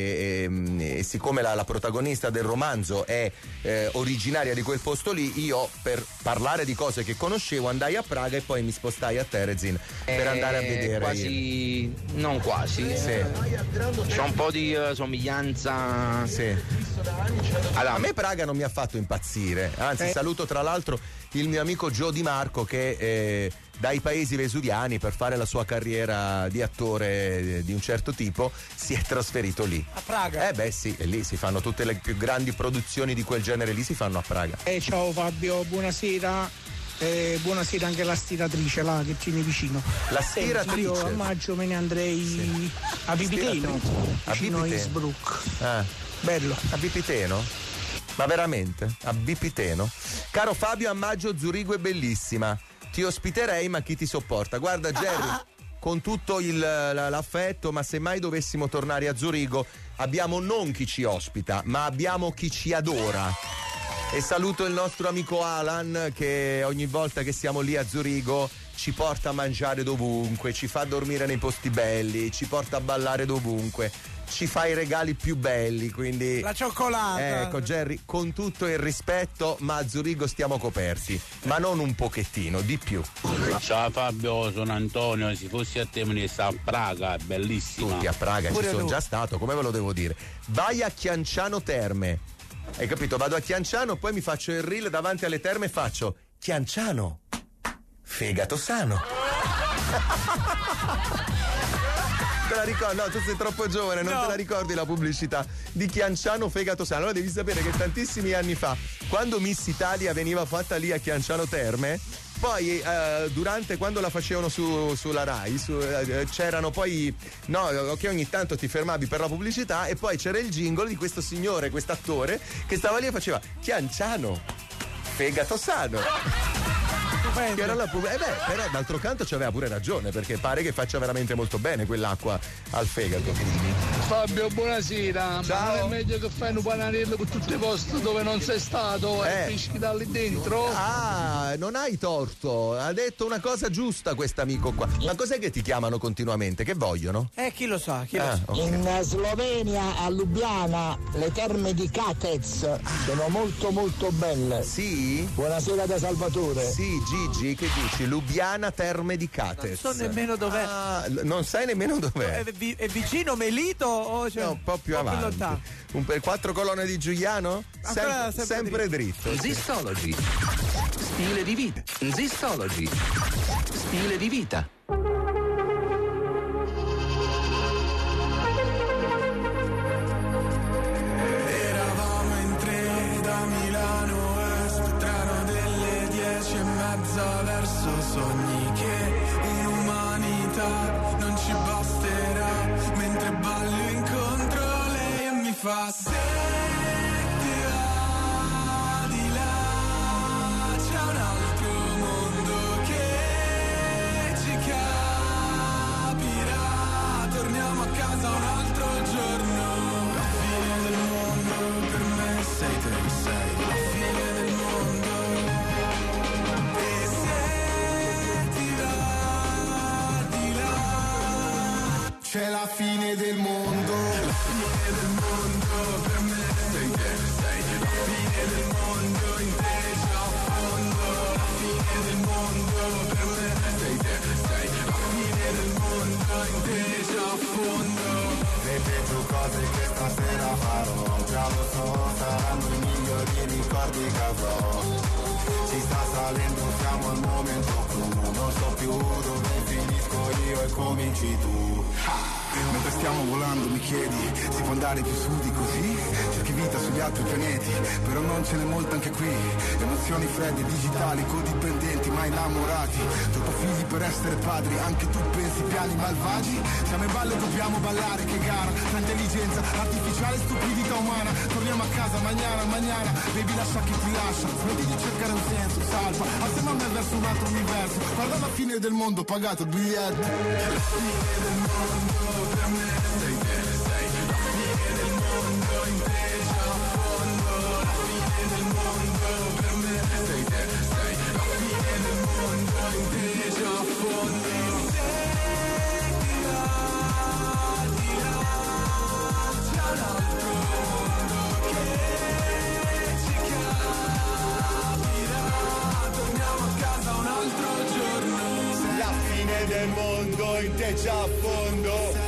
e siccome la protagonista del romanzo è originaria di quel posto lì, io per parlare di cose che conoscevo andai a Praga e poi mi spostai a Terezin per andare a vedere. Quasi, non quasi. Sì. C'è un po' di somiglianza. Sì. Allora, a me Praga non mi ha fatto impazzire, anzi saluto tra l'altro il mio amico Gio Di Marco che dai paesi vesuviani per fare la sua carriera di attore di un certo tipo si è trasferito lì. A Praga? Sì, e lì si fanno tutte le più grandi produzioni di quel genere lì, si fanno a Praga. Ciao Fabio, buonasera. Buonasera anche alla stiratrice là che tiene vicino. La stiratrice? Io a maggio me ne andrei a Pipiteno, vicino a Innsbruck. Bello. A Bipiteno? Ma veramente? A Bipiteno? Caro Fabio, a maggio Zurigo è bellissima. Ti ospiterei, ma chi ti sopporta? Guarda Jerry, con tutto l'affetto, ma se mai dovessimo tornare a Zurigo, abbiamo non chi ci ospita, ma abbiamo chi ci adora. E saluto il nostro amico Alan che ogni volta che siamo lì a Zurigo ci porta a mangiare dovunque, ci fa dormire nei posti belli, ci porta a ballare dovunque, ci fa i regali più belli, quindi la cioccolata. Ecco Jerry, con tutto il rispetto, ma a Zurigo stiamo coperti, ma non un pochettino, di più. Ciao Fabio, sono Antonio, se fossi a te me ne sta a Praga, è bellissima. Tutti a Praga, ci sono già stato, come ve lo devo dire? Vai a Chianciano Terme. Hai capito? Vado a Chianciano, poi mi faccio il reel davanti alle terme e faccio Chianciano, fegato sano. Te la ricordi? No, tu sei troppo giovane, non te la ricordi la pubblicità di Chianciano fegato sano. Allora devi sapere che tantissimi anni fa, quando Miss Italia veniva fatta lì a Chianciano Terme, poi quando la facevano sulla Rai c'erano poi che ogni tanto ti fermavi per la pubblicità e poi c'era il jingle di questo signore, quest'attore che stava lì e faceva Chianciano fegato sano. Che era però d'altro canto c'aveva pure ragione, perché pare che faccia veramente molto bene quell'acqua al fegato. Fabio, buonasera. Ciao. Ma non è meglio che fai un panarello con tutti i posti dove non sei stato e pesci da lì dentro? Non hai torto, ha detto una cosa giusta quest'amico qua. Ma cos'è che ti chiamano continuamente? Che vogliono? Chi lo sa, Okay. In Slovenia, a Lubiana, le terme di Katec sono molto molto belle. Sì? Buonasera da Salvatore. Sì, Gigi, che dici? Lubiana Terme di Katec. Non so nemmeno dov'è. Non sai nemmeno dov'è? È vicino Melito o cioè, no, un po' più avanti. Per 4 colonne di Giuliano? Sempre dritto. Zistology. Stile di vita. Zistology. Stile di vita. Eravamo in 3 da Milano Est, treno delle 10:30 verso sogni che un'umanità non ci basterà, mentre ballo incontro lei e mi fa se ti va di là c'è un altro mondo che ci capirà, torniamo a casa un altro giorno, la fine del mondo per me sei te, sei la fine del mondo. E se ti va di là c'è la fine del mondo, la fine del mondo per me sei te, sei la fine del mondo in te già affondo. fine del mondo, per me sei te, sei la fine del mondo, in te già affondo. Le peggio cose che stasera farò, già lo so, saranno i migliori ricordi che avrò. Ci sta salendo, siamo al momento clou, non so più dove finisco io e cominci tu. Mentre stiamo volando mi chiedi, si può andare più su di così? Cerchi vita sugli altri pianeti, però non ce n'è molta anche qui. Emozioni fredde, digitali, codipendenti, ma innamorati. Troppo figli per essere padri, anche tu pensi piani malvagi? Siamo in ballo e dobbiamo ballare, che gara, tra intelligenza artificiale e stupidità umana. Torniamo a casa, mañana, baby lascia chi ti lascia. Smetti di cercare un senso, salva, assieme a me verso un altro universo. Guarda la fine del mondo, pagato il biglietto. La fine del mondo. Per me sei te, sei la fine del mondo, in te già affondo. La fine del mondo, per me sei te, sei la fine del mondo, in te già affondo. Di là, c'è un altro mondo che ci capirà. Torniamo a casa un altro giorno. La fine del mondo, in te già affondo.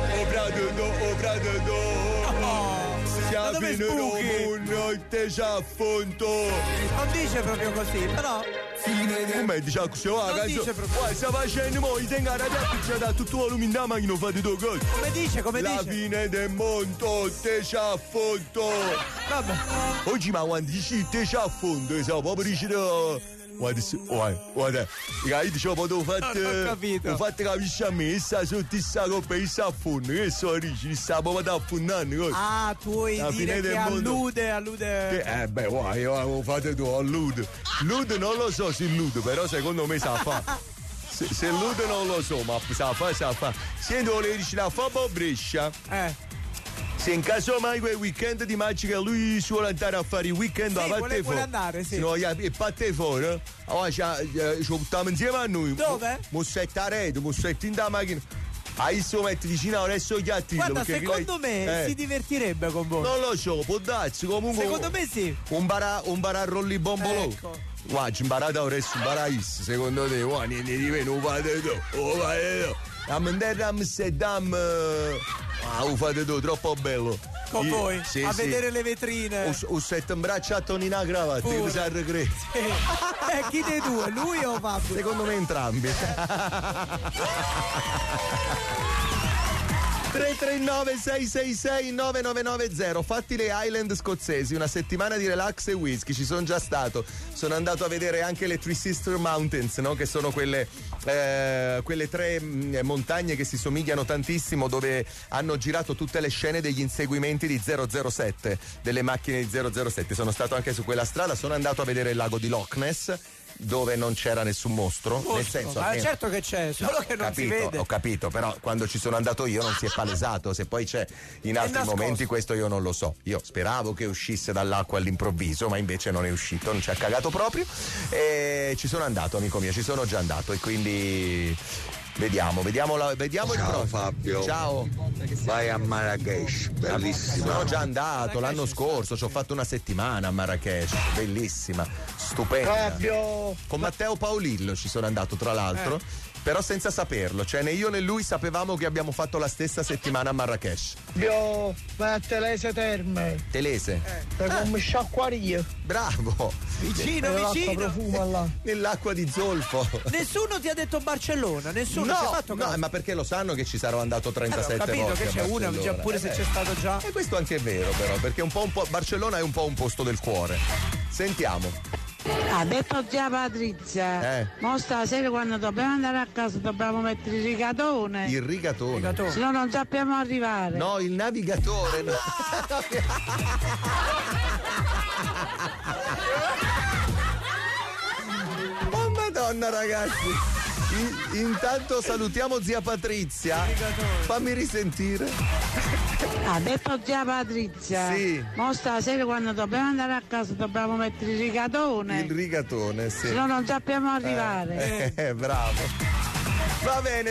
Siamo in un mondo te già affondo. Non dice proprio così, però. Come dice così? Guarda, sta facendo mo, tengo la ragazza da tutto il lume da macchina, fate due cose. Come dice, come la dice? La fine del mondo te già affondo. Vabbè. Oggi ma quando dici te già affondo, sai, proprio dici guarda, io dicevo, ho fatto capisci a me, sta sotto sta coppa e sta a fondo, che so dici, sta proprio da affondando. Ah, tu vuoi dire che allude. Beh, guarda, io avevo fatto tu, allude. Lude non lo so se lude, però secondo me sa fa. Se lude non lo so, ma sa fa. Senti, volevo dire, la fa un po' Brescia. Se in caso mai quel weekend di magica lui suole andare a fare il weekend a parte vuole andare, sì. No, e parte fuori. Allora ci buttiamo insieme a noi. Dove? Mossetta a rete, mossetta in da macchina. Adesso metti vicino adesso gli attili. Guarda, secondo me si divertirebbe con voi. Non lo so, può darsi comunque. Secondo me sì. Un barà rolli bombolò. Ecco. Guarda, imparate adesso, imparate. Secondo te, guarda, niente di meno, lo fate tu. Andare a Amsterdam. Lo fate tu, troppo bello. Con voi? Sì, a vedere le vetrine. Un set in braccio a Tony una cravatta, che si arrecre. Chi dei due? Lui o Fabio? Secondo me entrambi. 339-666-9990. Fatti le Highland scozzesi, una settimana di relax e whisky. Ci sono già stato. Sono andato a vedere anche le Three Sister Mountains, no? Che sono quelle tre montagne che si somigliano tantissimo, dove hanno girato tutte le scene degli inseguimenti di 007, delle macchine di 007. Sono stato anche su quella strada. Sono andato a vedere il lago di Loch Ness, dove non c'era nessun mostro. Nel senso, certo che c'è, solo che non si vede. Ho capito, però quando ci sono andato io non si è palesato. Se poi c'è in altri momenti, questo io non lo so. Io speravo che uscisse dall'acqua all'improvviso, ma invece non è uscito, non ci ha cagato proprio. E ci sono andato, amico mio, ci sono già andato, e quindi vediamo Ciao, il prossimo. Fabio. Ciao. Vai a Marrakesh, bellissima. Sono già andato l'anno scorso, ci ho fatto una settimana a Marrakesh, bellissima, stupenda. Fabio. Con Matteo Paolillo ci sono andato, tra l'altro, però senza saperlo, cioè né io né lui sapevamo che abbiamo fatto la stessa settimana a Marrakesh. Io vai a Telese Terme. Telese? Come sciacquaria. Bravo. Vicino. Profuma là. Nell'acqua di zolfo. Nessuno ti ha detto Barcellona, nessuno ci ha fatto caso. No, ma perché lo sanno che ci sarò andato 37 volte. Ho capito che c'è una, già pure se c'è stato già. E questo anche è vero, però, perché un po' Barcellona è un po' un posto del cuore. Sentiamo. Ha detto zia Patrizia, mo stasera quando dobbiamo andare a casa dobbiamo mettere il rigatone. Il rigatone. Se no non sappiamo arrivare. No, il navigatore. No. Oh Madonna, ragazzi. Intanto salutiamo zia Patrizia. Fammi risentire. Ha detto zia Patrizia. Sì. Mo stasera quando dobbiamo andare a casa dobbiamo mettere il rigatone. Il rigatone, sì. Se no non sappiamo arrivare. Bravo. Va bene,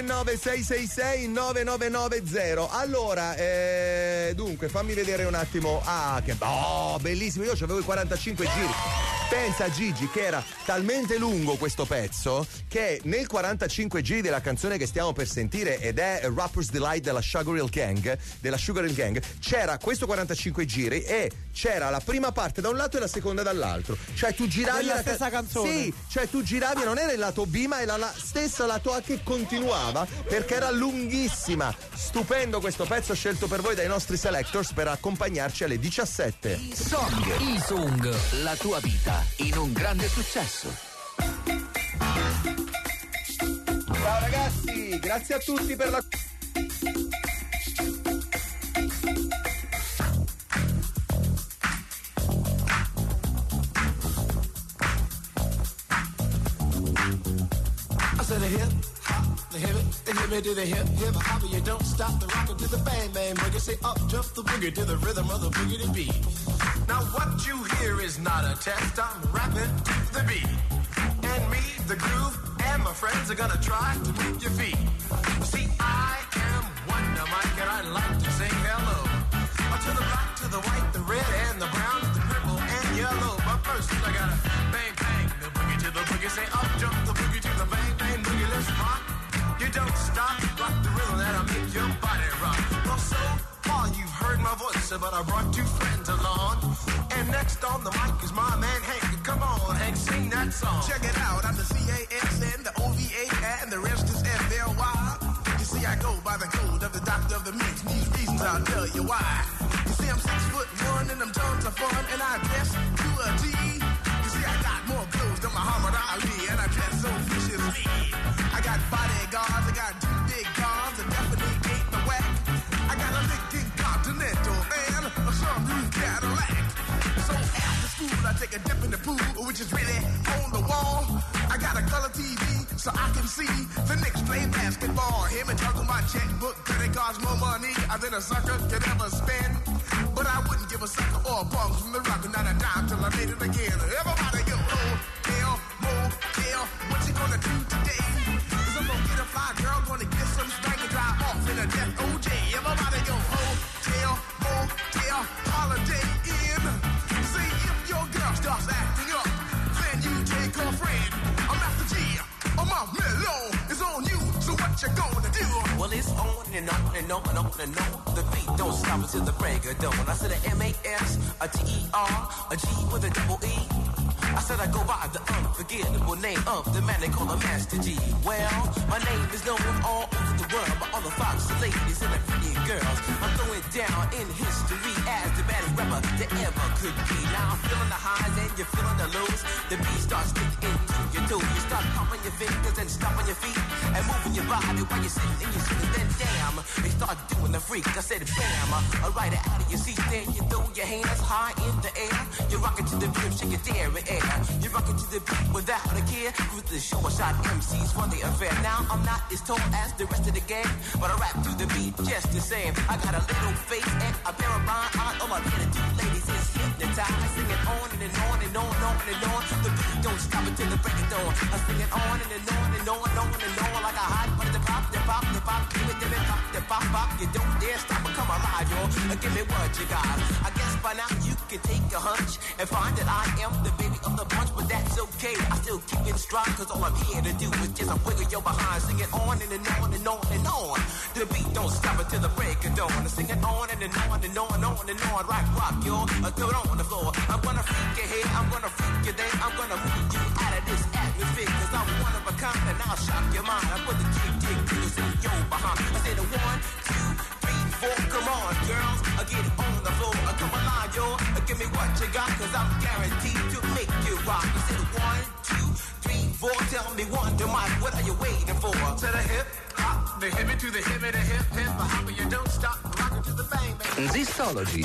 339-666-9990. Allora, dunque, fammi vedere un attimo. Ah, che bellissimo, io c'avevo i 45 giri. Pensa Gigi che era talmente lungo questo pezzo che nel 45 giri della canzone che stiamo per sentire, ed è Rapper's Delight della Sugar Hill Gang, c'era questo 45 giri e c'era la prima parte da un lato e la seconda dall'altro. Cioè tu giravi la stessa canzone. Sì, cioè tu giravi, non era il lato B ma era la stessa lato A che continuava perché era lunghissima. Stupendo questo pezzo scelto per voi dai nostri selectors per accompagnarci alle 17. Il-Song, la tua vita in un grande successo. Ciao ragazzi, grazie a tutti per la... I said a hip hop, the hip me to the hip hop, you don't stop the rockin' to the bang bang boogie. Say up jump the boogie to the rhythm of the boogie beat. Now what you hear is not a test, I'm rapping to the beat. And me, the groove, and my friends are gonna try to move your feet. See, I am Wonder Mike and I like to sing hello. To the black, to the white, the red, and the brown, the purple, and yellow. But first I gotta bang bang the boogie to the boogie. Say up jump the boogie to the bang bang boogie. Let's rock. You don't stop, rock the rhythm that'll make your body rock. Well, so far you've heard my voice, but I brought two friends along. And next on the mic is my man Hank. Come on, Hank, sing that song. Check it out, I'm the CASN, the OVA, and the rest is FLY. You see, I go by the code of the doctor of the mix. These reasons I'll tell you why. You see, I'm 6'1" and I'm tons of fun, and I dress to a T. You see, I got more clothes than Muhammad Ali, and I dress so viciously. I got bodyguards, I got two big guns, I definitely ain't the whack. I got a Lincoln Continental and a sunroof Cadillac. So after school, I take a dip in the pool, which is really on the wall. I got a color TV, so I can see the Knicks play basketball. Him and talking my checkbook, credit cards, more money than a sucker could ever spend. But I wouldn't give a sucker or a punk from the rock, not a dime till I made it again. Everybody go, hotel, motel, what you gonna do today? Cause I'm gonna get a fly girl, gonna get some spank and drive off in a death OJ. Everybody go, hotel, motel, holiday in. See, if your girl starts acting up, then you take her friend. I'm Master G, I'm off mellow, it's on you, so what you gonna do? Well, it's on and on and on and on and on. The beat don't stop until the break of dawn. I said a M-A-S, a T-E-R, a G with a double E. I said I go by the unforgettable name of the man they call a Master G. Well, my name is known all over the world by all the foxy ladies and the pretty girls. I'm going down in history as the baddest rapper that ever could be. Now I'm feeling the highs and you're feeling the lows. The beat starts sticking into your toes. You start pumping your fingers and stomping your feet and moving your body while you're sitting and you're sitting. Then damn, they start doing the freak. I said bam, right out of your seat. Then you throw your hands high in the air. You're rocking to the beat, shake your dairy air. You're rocking to the beat without a care. With the show, I shot MCs for the affair. Now I'm not as tall as the rest of the gang, but I rap to the beat just the same. I got a little face and a pair of rhyme eyes. All I'm here to do, ladies, is hypnotize. I sing it on and on and on and on and on. The beat don't stop until the break of dawn. I sing it on and on and on and on and on like a hot butter. The pop, the pop, the pop, give it, pop, the pop, pop. You don't dare stop or come alive, y'all. Give me what you got. I guess by now you can take a hunch and find that I am the baby of the bunch, but that's okay. I still keep in stride, cause all I'm here to do is just a wiggle your behind. Sing it on and on and on and on. The beat don't stop until the break of dawn. I sing it on and on and on and on and on. Rock, y'all. Throw it on the floor. I'm gonna freak your head, I'm gonna freak your day. I'm gonna move you out of this atmosphere, cause I'm one of a kind and I'll shock your mind. I put the jig fingers in your behind. I say the 1, 2, 3, 4. Come on, girls, I get it on the floor. Come alive, yo. Give me what you got, cause I'm guaranteed to make you rock. I said 1, 2, 3, 4. Tell me Wonder Mike, what are you waiting for? To the hip hop, the hip to the hip, the hip hop, you don't stop rocking to the bang bang. Zistology,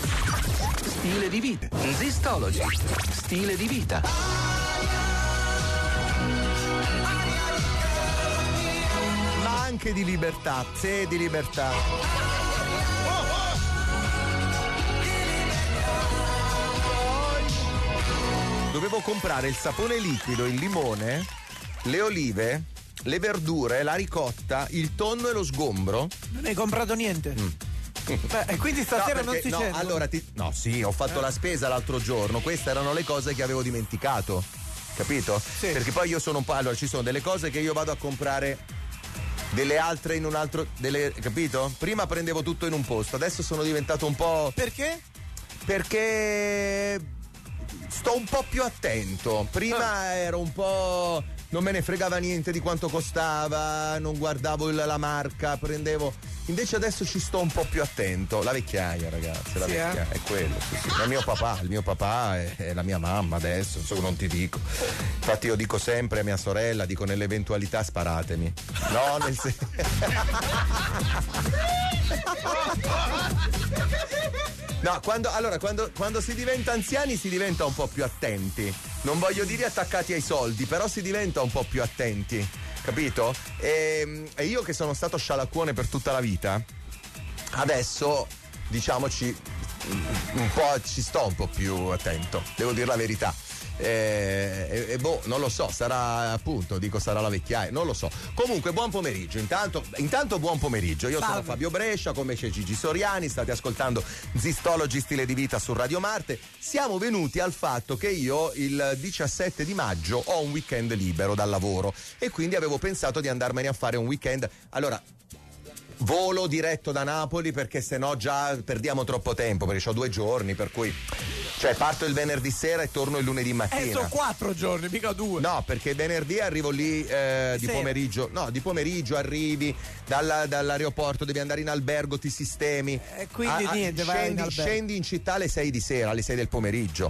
stile di vita. Zistology, stile di vita. Ma anche di libertà, sì, di libertà. Dovevo comprare il sapone liquido, il limone, le olive, le verdure, la ricotta, il tonno e lo sgombro. Non hai comprato niente? E quindi stasera no, perché, non si sente? Allora sì, ho fatto la spesa l'altro giorno, queste erano le cose che avevo dimenticato, capito? Sì. Perché poi io sono un po', allora ci sono delle cose che io vado a comprare delle altre in un altro, capito? Prima prendevo tutto in un posto, adesso sono diventato un po'. Perché? Perché sto un po' più attento. Prima ero un po', non me ne fregava niente di quanto costava, non guardavo la marca, prendevo. Invece adesso ci sto un po' più attento. La vecchiaia, ragazzi, la vecchiaia è quello. Sì. Il mio papà è la mia mamma adesso, insomma, non ti dico. Infatti io dico sempre a mia sorella, dico nell'eventualità sparatemi. No, nel senso. No, quando si diventa anziani si diventa un po' più attenti. Non voglio dire attaccati ai soldi, però si diventa un po' più attenti, capito? E io che sono stato scialacquone per tutta la vita, adesso diciamoci un po' ci sto un po' più attento, devo dire la verità. Non lo so, sarà appunto, sarà la vecchiaia, non lo so. Comunque buon pomeriggio, intanto buon pomeriggio. Io sono Fabio Brescia, come c'è Gigi Soriani, state ascoltando Zistology Stile di Vita su Radio Marte. Siamo venuti al fatto che io il 17 di maggio ho un weekend libero dal lavoro e quindi avevo pensato di andarmene a fare un weekend. Allora, volo diretto da Napoli perché sennò già perdiamo troppo tempo, perché ho 2 giorni, per cui parto il venerdì sera e torno il lunedì mattina. Sono 4 giorni, mica 2. No, perché venerdì arrivo lì di pomeriggio. No, di pomeriggio arrivi dall'aeroporto, devi andare in albergo, ti sistemi. Quindi niente, vai in albergo. Scendi in città alle 6 di sera, alle 6 del pomeriggio.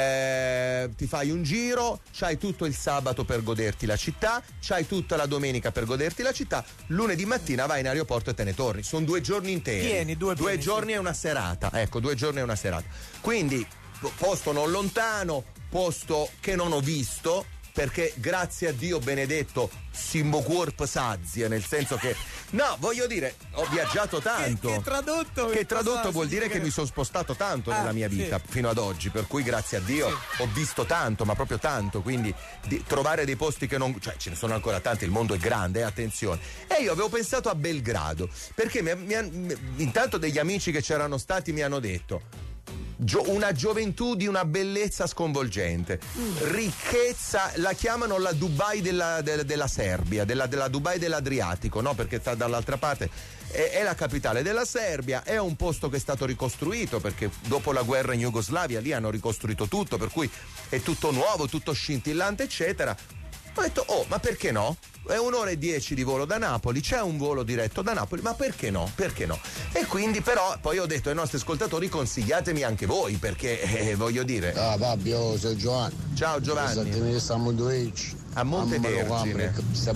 Ti fai un giro, c'hai tutto il sabato per goderti la città, c'hai tutta la domenica per goderti la città, lunedì mattina vai in aeroporto e te ne torni. Sono 2 giorni interi. Pieni, 2 giorni e una serata. Ecco, 2 giorni e una serata. Quindi posto non lontano, posto che non ho visto, perché grazie a Dio benedetto Simbo Corp Sazia, nel senso che voglio dire, ho viaggiato tanto. Che tradotto vuol dire che mi sono spostato tanto nella mia vita fino ad oggi, per cui grazie a Dio ho visto tanto, ma proprio tanto, quindi trovare dei posti che non, ce ne sono ancora tanti, il mondo è grande, attenzione. E io avevo pensato a Belgrado, perché intanto degli amici che c'erano stati mi hanno detto una gioventù di una bellezza sconvolgente, ricchezza, la chiamano la Dubai della Serbia, della Dubai dell'Adriatico, no? Perché sta dall'altra parte, è la capitale della Serbia, è un posto che è stato ricostruito perché dopo la guerra in Jugoslavia lì hanno ricostruito tutto, per cui è tutto nuovo, tutto scintillante, eccetera. Ho detto, ma perché no? È 1:10 di volo da Napoli, c'è un volo diretto da Napoli, ma perché no? Perché no? E quindi però poi ho detto ai nostri ascoltatori, consigliatemi anche voi, perché voglio dire. Fabio, sono Giovanni. Ciao Giovanni. Stiamo a Montevergine.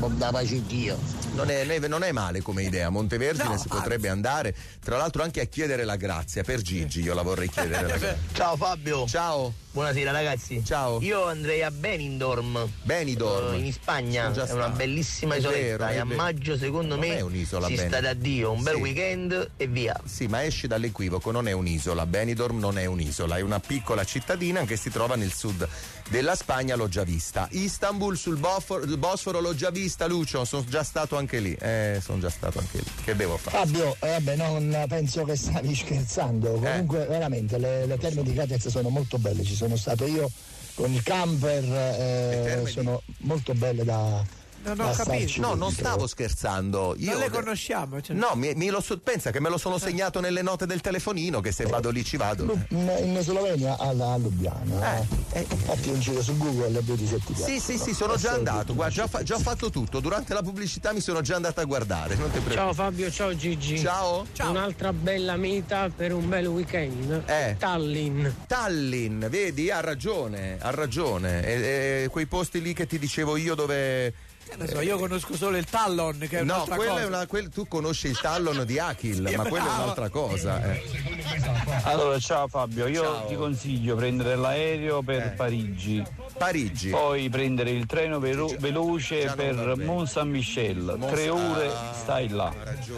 Non è male come idea. A Montevergine si potrebbe andare, tra l'altro anche a chiedere la grazia per Gigi. Io la vorrei chiedere la grazia. Ciao Fabio. Ciao. Buonasera ragazzi. Ciao. Io andrei a Benidorm. In Spagna. È una bellissima isoletta e a maggio secondo me è un'isola, si sta da Dio. Un bel weekend e via. Sì, ma esci dall'equivoco, non è un'isola. Benidorm non è un'isola, è una piccola cittadina che si trova nel sud della Spagna, l'ho già vista. Istanbul sul Bosforo l'ho già vista, Lucio, sono già stato anche lì. Che devo fare? Fabio, non penso che stavi scherzando. Comunque veramente le terme di Catez sono molto belle, ci sono stato io con il camper, sono molto belle da. Non ho capito. No, non stavo scherzando. Non le conosciamo. No, pensa che me lo sono segnato nelle note del telefonino, che se vado lì ci vado. In Slovenia a Lubiana. Fatti un giro su Google e vedi se ti piace. Sì, sono già andato. Guarda, già fatto tutto. Durante la pubblicità mi sono già andato a guardare. Non ti preoccupare. Ciao Fabio, ciao Gigi. Ciao. Un'altra bella meta per un bel weekend. Tallinn, vedi, ha ragione. Quei posti lì che ti dicevo io dove. Io conosco solo il Tallon, che è un'altra cosa. Tu conosci il Tallon di Achille, ma quella è un'altra cosa. Allora, ciao Fabio, io ti consiglio prendere l'aereo per Parigi. Poi prendere il treno veloce per Mont Saint-Michel. 3 ore stai là.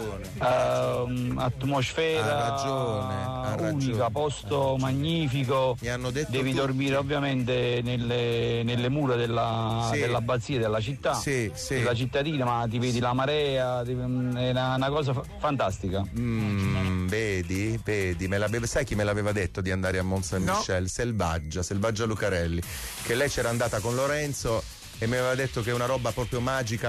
Atmosfera unica, posto magnifico. Devi dormire ovviamente nelle mura dell'abbazia della città, della cittadina, ma ti vedi la marea, è una cosa fantastica. Vedi, sai chi me l'aveva detto di andare a Mont Saint-Michel? No. Selvaggia Lucarelli, che lei c'era andata con Lorenzo e mi aveva detto che è una roba proprio magica.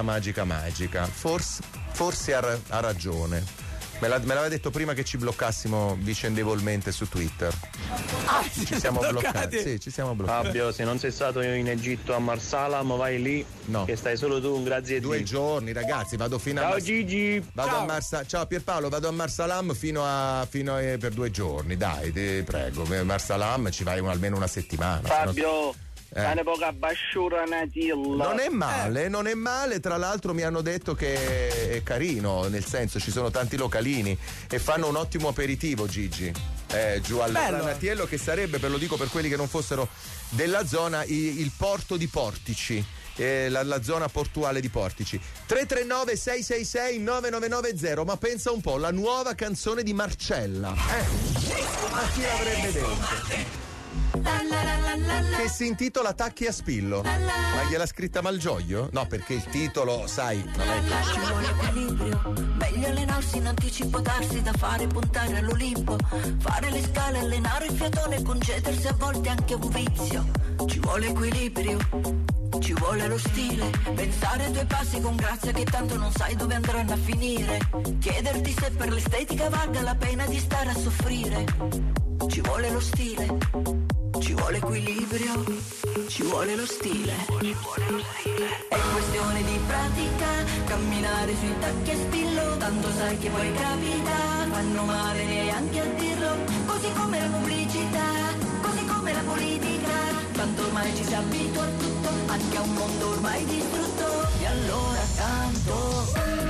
Forse ha ragione. Me l'aveva detto prima che ci bloccassimo vicendevolmente su Twitter. Ci siamo bloccati. Sì, ci siamo bloccati. Fabio, se non sei stato in Egitto a Marsalam, vai lì. No. Che stai solo tu, grazie a Dio. 2 giorni, ragazzi, vado fino a. Ciao Gigi. Ciao Pierpaolo, vado a Marsalam fino per 2 giorni. Dai, ti prego. Marsalam ci vai almeno una settimana. Fabio. Poca basciura non è male, tra l'altro mi hanno detto che è carino, nel senso ci sono tanti localini e fanno un ottimo aperitivo, Gigi. Giù al Ranatiello, che sarebbe, ve lo dico per quelli che non fossero della zona, il porto di Portici. La zona portuale di Portici. 339 666 9990. Ma pensa un po', la nuova canzone di Marcella, ma chi l'avrebbe detto? Che si intitola Tacchi a spillo. Ma gliel'ha scritta Malgioglio? No, perché il titolo, sai, non è che ci vuole equilibrio, meglio allenarsi in anticipo, darsi da fare, puntare all'Olimpo, fare le scale, allenare il fiatone, concedersi a volte anche un vizio. Ci vuole equilibrio, ci vuole lo stile, pensare ai tuoi passi con grazia che tanto non sai dove andranno a finire, chiederti se per l'estetica valga la pena di stare a soffrire. Ci vuole lo stile, ci vuole equilibrio, ci vuole lo stile. È questione di pratica, camminare sui tacchi a spillo, tanto sai che poi capita, fanno male neanche a dirlo, così come la pubblicità, così come la politica, tanto ormai ci si abitua a tutto, anche a un mondo ormai distrutto, e allora tanto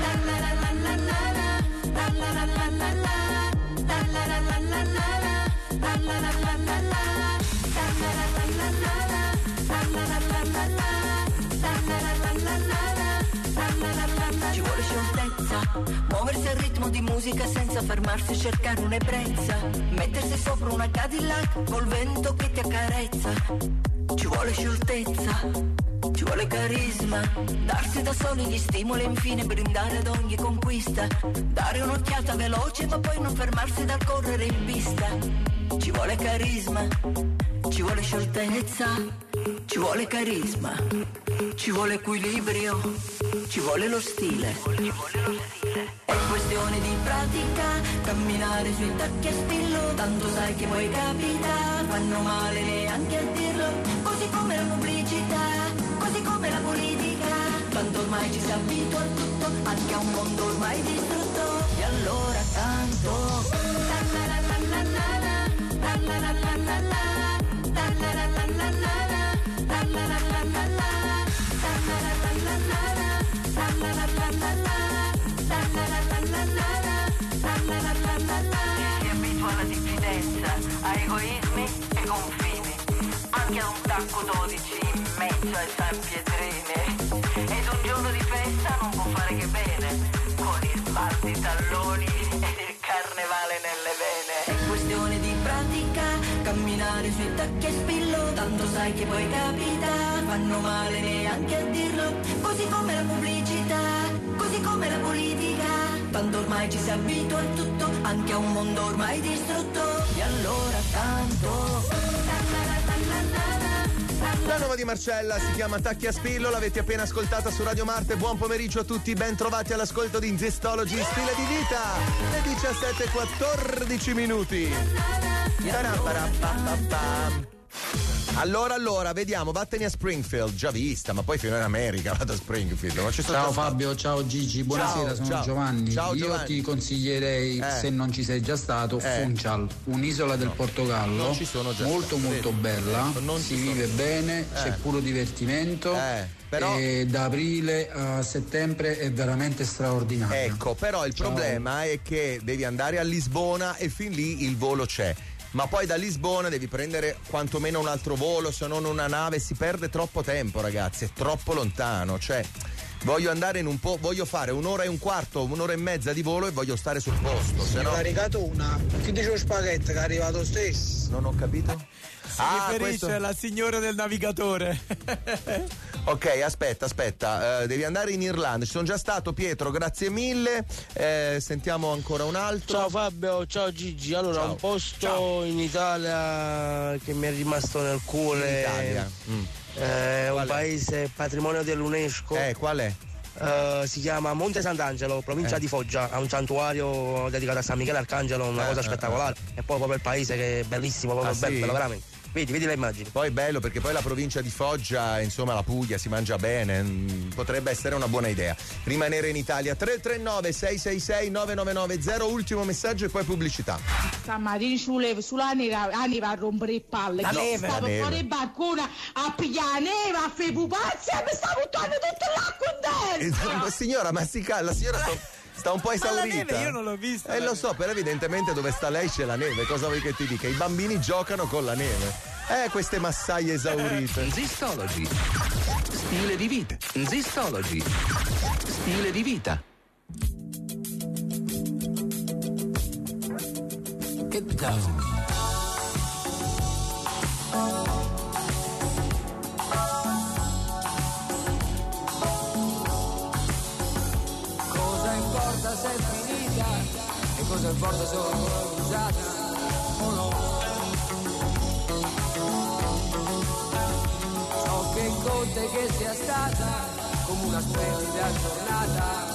ci vuole scioltezza, muoversi al ritmo di musica senza fermarsi a cercare un'ebbrezza, mettersi sopra una Cadillac col vento che ti accarezza. Ci vuole scioltezza, ci vuole carisma, darsi da soli gli stimoli e infine brindare ad ogni conquista, dare un'occhiata veloce ma poi non fermarsi dal correre in pista. Ci vuole carisma, ci vuole scioltezza, ci vuole carisma, ci vuole equilibrio, ci vuole lo stile. È questione di pratica, camminare sui tacchi a spillo, tanto sai che poi capita, fanno male neanche a dirlo, così come la pubblicità, così come la politica, tanto ormai ci si abitua a tutto, anche a un mondo ormai distrutto, e allora tanto si abitua alla diffidenza, a egoismi e confini, anche a un tacco 12 in mezzo ai San Pietrini, ed un giorno di festa non può fare che bene, con i sbalzi talloni ed il carnevale nelle vene. È questione di pratica, camminare sui tacchi a spillo, tanto sai che poi capita, fanno male neanche a dirlo, così come la pubblicità, così come la politica, tanto ormai ci si abitua a tutto, anche a un mondo ormai distrutto, e allora tanto. La nuova di Marcella si chiama Tacchi a spillo, l'avete appena ascoltata su Radio Marte. Buon pomeriggio a tutti, ben trovati all'ascolto di Zistology, stile di vita. Le 17:14 minuti. Allora, vediamo, vattene a Springfield, già vista, ma poi fino in America vado a Springfield. Non ciao Fabio, ciao Gigi, buonasera, sono Giovanni. Io ti consiglierei, se non ci sei già stato, Funchal, un'isola del Portogallo, non ci sono già molto bella, si vive bene, c'è puro divertimento. Però e da aprile a settembre è veramente straordinario. Ecco, però il problema è che devi andare a Lisbona e fin lì il volo c'è. Ma poi da Lisbona devi prendere quantomeno un altro volo, se non una nave, si perde troppo tempo, ragazzi, è troppo lontano, cioè voglio andare voglio fare 1 ora e un quarto, 1 ora e mezza di volo e voglio stare sul posto. Sì, ho caricato una, chi dice lo spaghetto che è arrivato stesso? Non ho capito. Si riferisce alla signora del navigatore. Ok, aspetta, devi andare in Irlanda. Ci sono già stato, Pietro, grazie mille. Sentiamo ancora un altro. Ciao Fabio, ciao Gigi. Allora, un posto in Italia che mi è rimasto nel cuore. In Italia. È un paese patrimonio dell'UNESCO. Qual è? Si chiama Monte Sant'Angelo, provincia di Foggia, ha un santuario dedicato a San Michele Arcangelo, una cosa spettacolare. E poi proprio il paese che è bellissimo, proprio bello, veramente. Vedi le immagini. Poi è bello perché poi la provincia di Foggia, insomma la Puglia, si mangia bene, potrebbe essere una buona idea. Rimanere in Italia. 339 666 9990, ultimo messaggio e poi pubblicità. Stamattina sulla neve a rompere il palle. La neve. Stavo fuori il balcone a pigliare neve, a fare pupazzi e mi sta buttando tutta l'acqua dentro. Signora, ma la signora sta un po' esaurita. Ma la neve io non l'ho vista. Lo so, però evidentemente dove sta lei c'è la neve. Cosa vuoi che ti dica? I bambini giocano con la neve. Queste massaie esaurite. Zistology. Stile di vita. Zistology. Stile di vita. Get down. Se è finita e cosa importa se l'ho usata o no. Ciò che conta è che sia stata come una splendida giornata.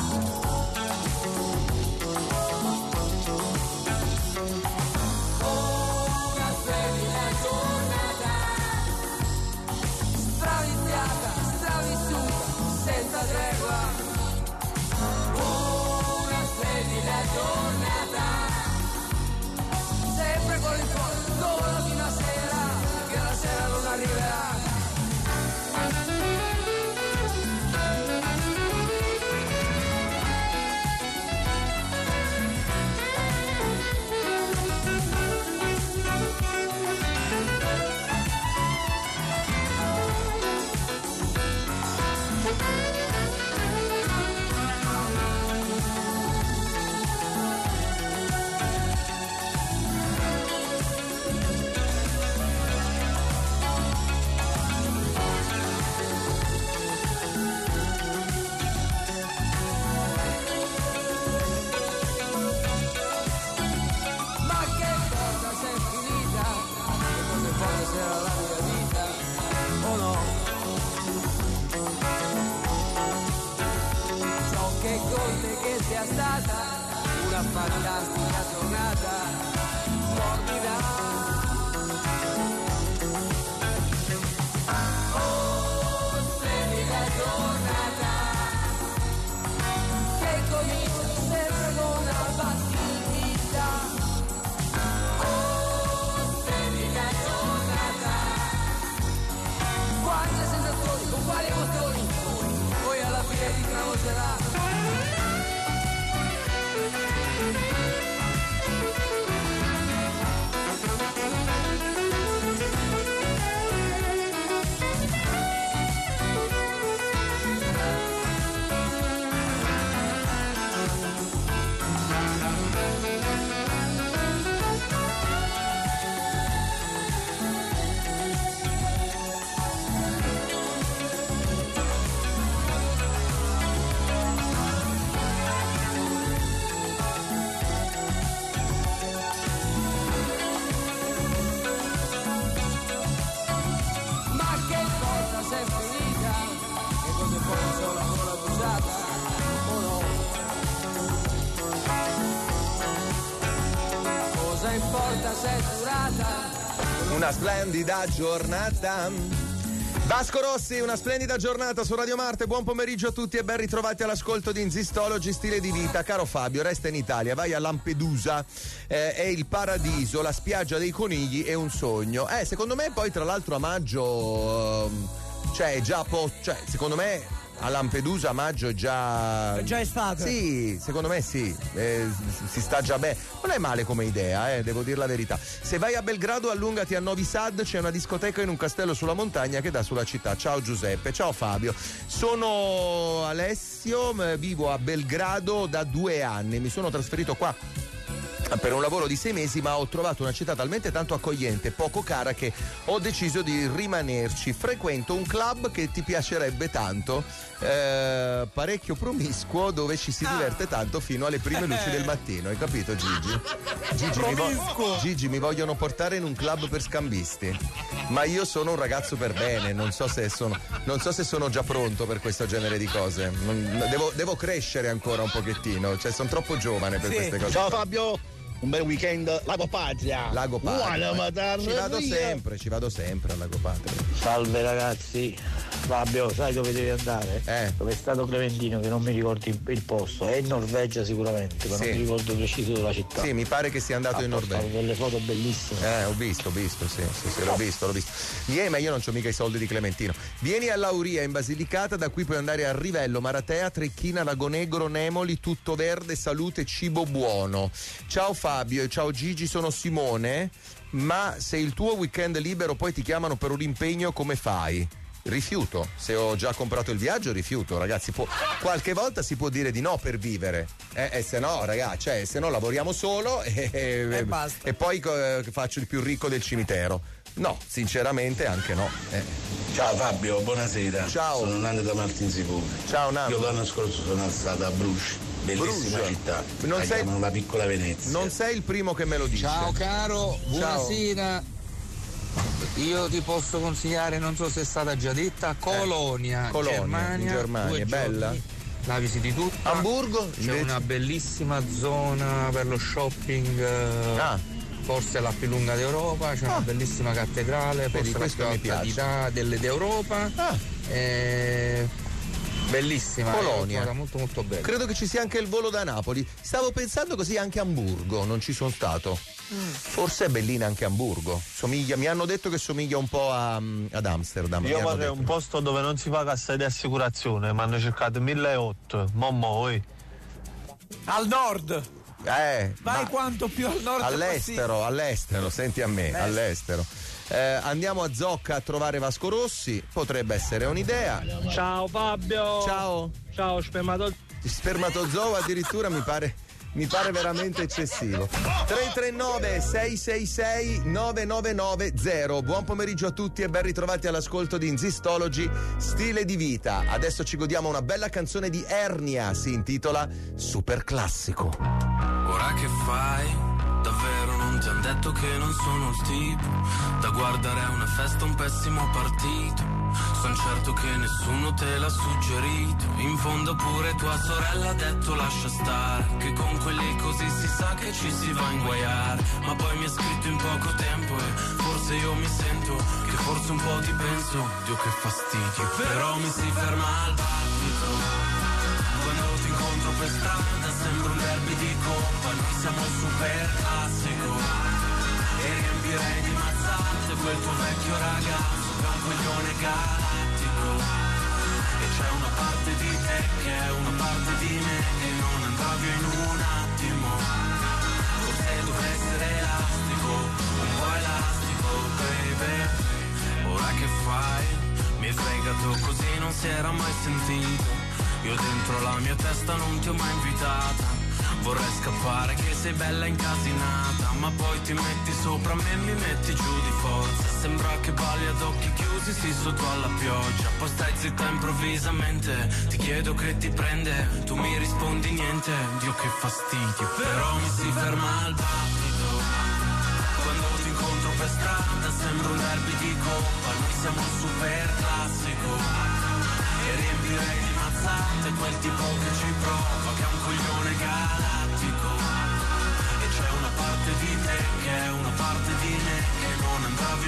Una splendida giornata, straviziata, stravissuta, senza tregua. La giornata sempre con il fuoco solo fino a sera, che la sera non arriverà. Sia stata una fantastica giornata morbida. Oh, splendida giornata che comincia sempre con una battività. Oh, splendida giornata, quante sensazioni, con quali emozioni, poi alla fine ti travolgerà. Importa se è durata Una splendida giornata. Vasco Rossi, una splendida giornata su Radio Marte. Buon pomeriggio a tutti e ben ritrovati all'ascolto di Insistology Stile di Vita. Caro Fabio, resta in Italia, vai a Lampedusa, è il paradiso, la spiaggia dei conigli è un sogno. Secondo me poi tra l'altro a maggio è già secondo me a Lampedusa a maggio è già estate. Sì, secondo me sì, si sta già bene. Non è male come idea, devo dire la verità. Se vai a Belgrado allungati a Novi Sad, c'è una discoteca in un castello sulla montagna che dà sulla città. Ciao Giuseppe. Ciao Fabio, sono Alessio, vivo a Belgrado da 2 anni, mi sono trasferito qua per un lavoro di 6 mesi, ma ho trovato una città talmente tanto accogliente, poco cara, che ho deciso di rimanerci. Frequento un club che ti piacerebbe tanto, parecchio promiscuo, dove ci si diverte tanto fino alle prime luci del mattino. Hai capito, Gigi? Gigi, mi vogliono portare in un club per scambisti, ma io sono un ragazzo per bene, non so se sono già pronto per questo genere di cose. Devo crescere ancora un pochettino, sono troppo giovane per queste cose. Ciao Fabio, un bel weekend Lago Patria. Lago Patria. Ci vado sempre al Lago Patria. Salve ragazzi. Fabio, sai dove devi andare? Dove è stato Clementino, che non mi ricordo il posto. È in Norvegia sicuramente, ma non mi ricordo preciso della città. Sì, mi pare che sia andato in Norvegia. Ho delle foto bellissime. Ho visto, sì, l'ho visto. Ma io non c'ho mica i soldi di Clementino. Vieni a Lauria in Basilicata, da qui puoi andare a Rivello, Maratea, Trecchina, Lago Negro, Nemoli, tutto verde, salute, cibo buono. Ciao Fabio e ciao Gigi, sono Simone. Ma se il tuo weekend libero poi ti chiamano per un impegno, come fai? Rifiuto. Se ho già comprato il viaggio, rifiuto, ragazzi. Qualche volta si può dire di no per vivere, se no, ragazzi, se no lavoriamo solo e basta. E poi faccio il più ricco del cimitero. No, sinceramente anche no. Ciao Fabio, buonasera. Ciao. Sono Nando da Martinsipure. Ciao Nando. Io l'anno scorso sono stato a Bruges, bellissima città. La chiamano la piccola Venezia. Non sei il primo che me lo dice. Ciao caro, buonasera. Ciao. Io ti posso consigliare, non so se è stata già detta, Colonia, in Germania, è bella. La visiti tutta. Hamburgo? C'è una bellissima zona per lo shopping, forse la più lunga d'Europa, c'è una bellissima cattedrale per i trasplantati d'Europa. Bellissima, Colonia, molto molto bella. Credo che ci sia anche il volo da Napoli. Stavo pensando così anche a Amburgo, non ci sono stato. Forse è bellina anche Amburgo. Mi hanno detto che somiglia un po' ad Amsterdam. Io vorrei un posto dove non si fa cassa di assicurazione, mi hanno cercato 1.800. Momoi. Al nord. Vai quanto più al nord all'estero, senti a me, all'estero. Andiamo a Zocca a trovare Vasco Rossi, potrebbe essere un'idea. Ciao Fabio. Ciao spermatozoo addirittura mi pare veramente eccessivo. 339 666 9990. Buon pomeriggio a tutti e ben ritrovati all'ascolto di Insistology Stile di Vita. Adesso ci godiamo una bella canzone di Ernia, si intitola Super Classico. Ora che fai? Davvero non ti han detto che non sono il tipo da guardare a una festa, un pessimo partito. Son certo che nessuno te l'ha suggerito. In fondo pure tua sorella ha detto lascia stare, che con quelli così si sa che ci si va a inguaiare. Ma poi mi ha scritto in poco tempo e forse io mi sento che forse un po' ti penso. Dio che fastidio, però mi si ferma al battito. Quando ti incontro per strada sembra un derby di coppa. Noi siamo super classico e riempirei di mazzate quel tuo vecchio ragazzo che è un coglione galattico. E c'è una parte di te che è una parte di me che non andrà via in un attimo. Forse dovrei essere elastico, un po' elastico, baby. Ora che fai? Mi hai fregato così, non si era mai sentito. Io dentro la mia testa non ti ho mai invitata. Vorrei scappare che sei bella incasinata, ma poi ti metti sopra me e mi metti giù di forza. Sembra che balli ad occhi chiusi, sì, sotto alla pioggia. Poi stai zitta improvvisamente, ti chiedo che ti prende, tu mi rispondi niente. Dio che fastidio, però mi si ferma al battito. Quando ti incontro per strada sembra un derby di coppa. Noi siamo super classico e riempirei di mazzate quel tipo che ci prova, che è un coglione galattico. E c'è una parte di te che è una parte di me che non andrà via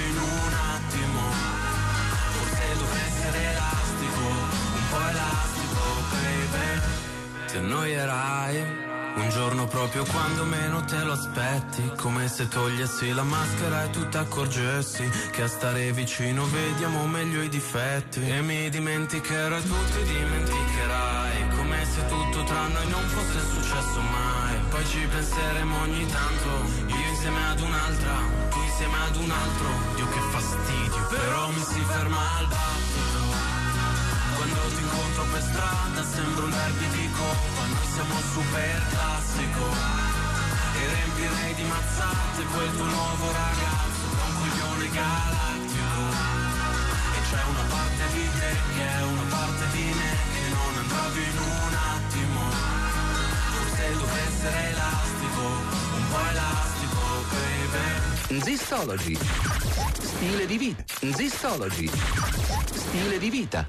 ti annoierai. Un giorno proprio quando meno te lo aspetti, come se togliessi la maschera e tu ti accorgessi che a stare vicino vediamo meglio i difetti. E mi dimenticherai, tu ti dimenticherai, come se tutto tra noi non fosse successo mai. Poi ci penseremo ogni tanto, io insieme ad un'altra, tu insieme ad un altro. Dio che fastidio, però mi si ferma al battito. Quando ti incontro per strada sembra un derby di coppa, noi siamo super classico. E riempirei di mazzate quel tuo nuovo ragazzo, un coglione galattico. E c'è una parte di te che è una parte di me, che non andrà via in un attimo. Forse dovrei essere elastico, un po' elastico, baby. Zistology. Stile di vita. Zistology. Stile di vita.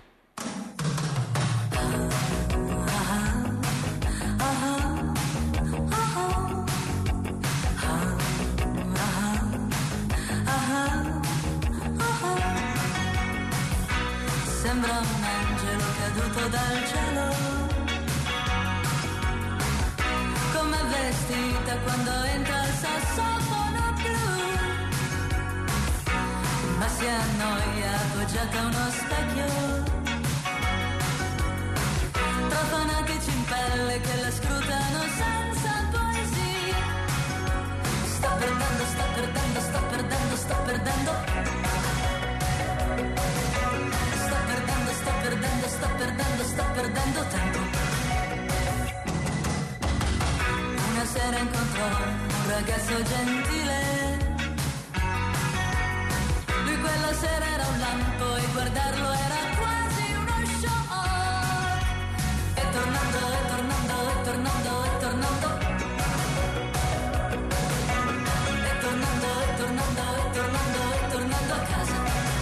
Sembra un angelo caduto dal cielo, come vestita quando entra il sassofono blu, ma si annoia appoggiata a uno specchio, tra fanatici in pelle che la scrutano senza poesia. Sta perdendo, sta perdendo, sta perdendo, sta perdendo. Sta perdendo tempo. Una sera incontrò un ragazzo gentile. Lui quella sera era un lampo e guardarlo era quasi uno shock. E tornando, e tornando, e tornando, e tornando. E tornando, e tornando, e tornando, e tornando a casa.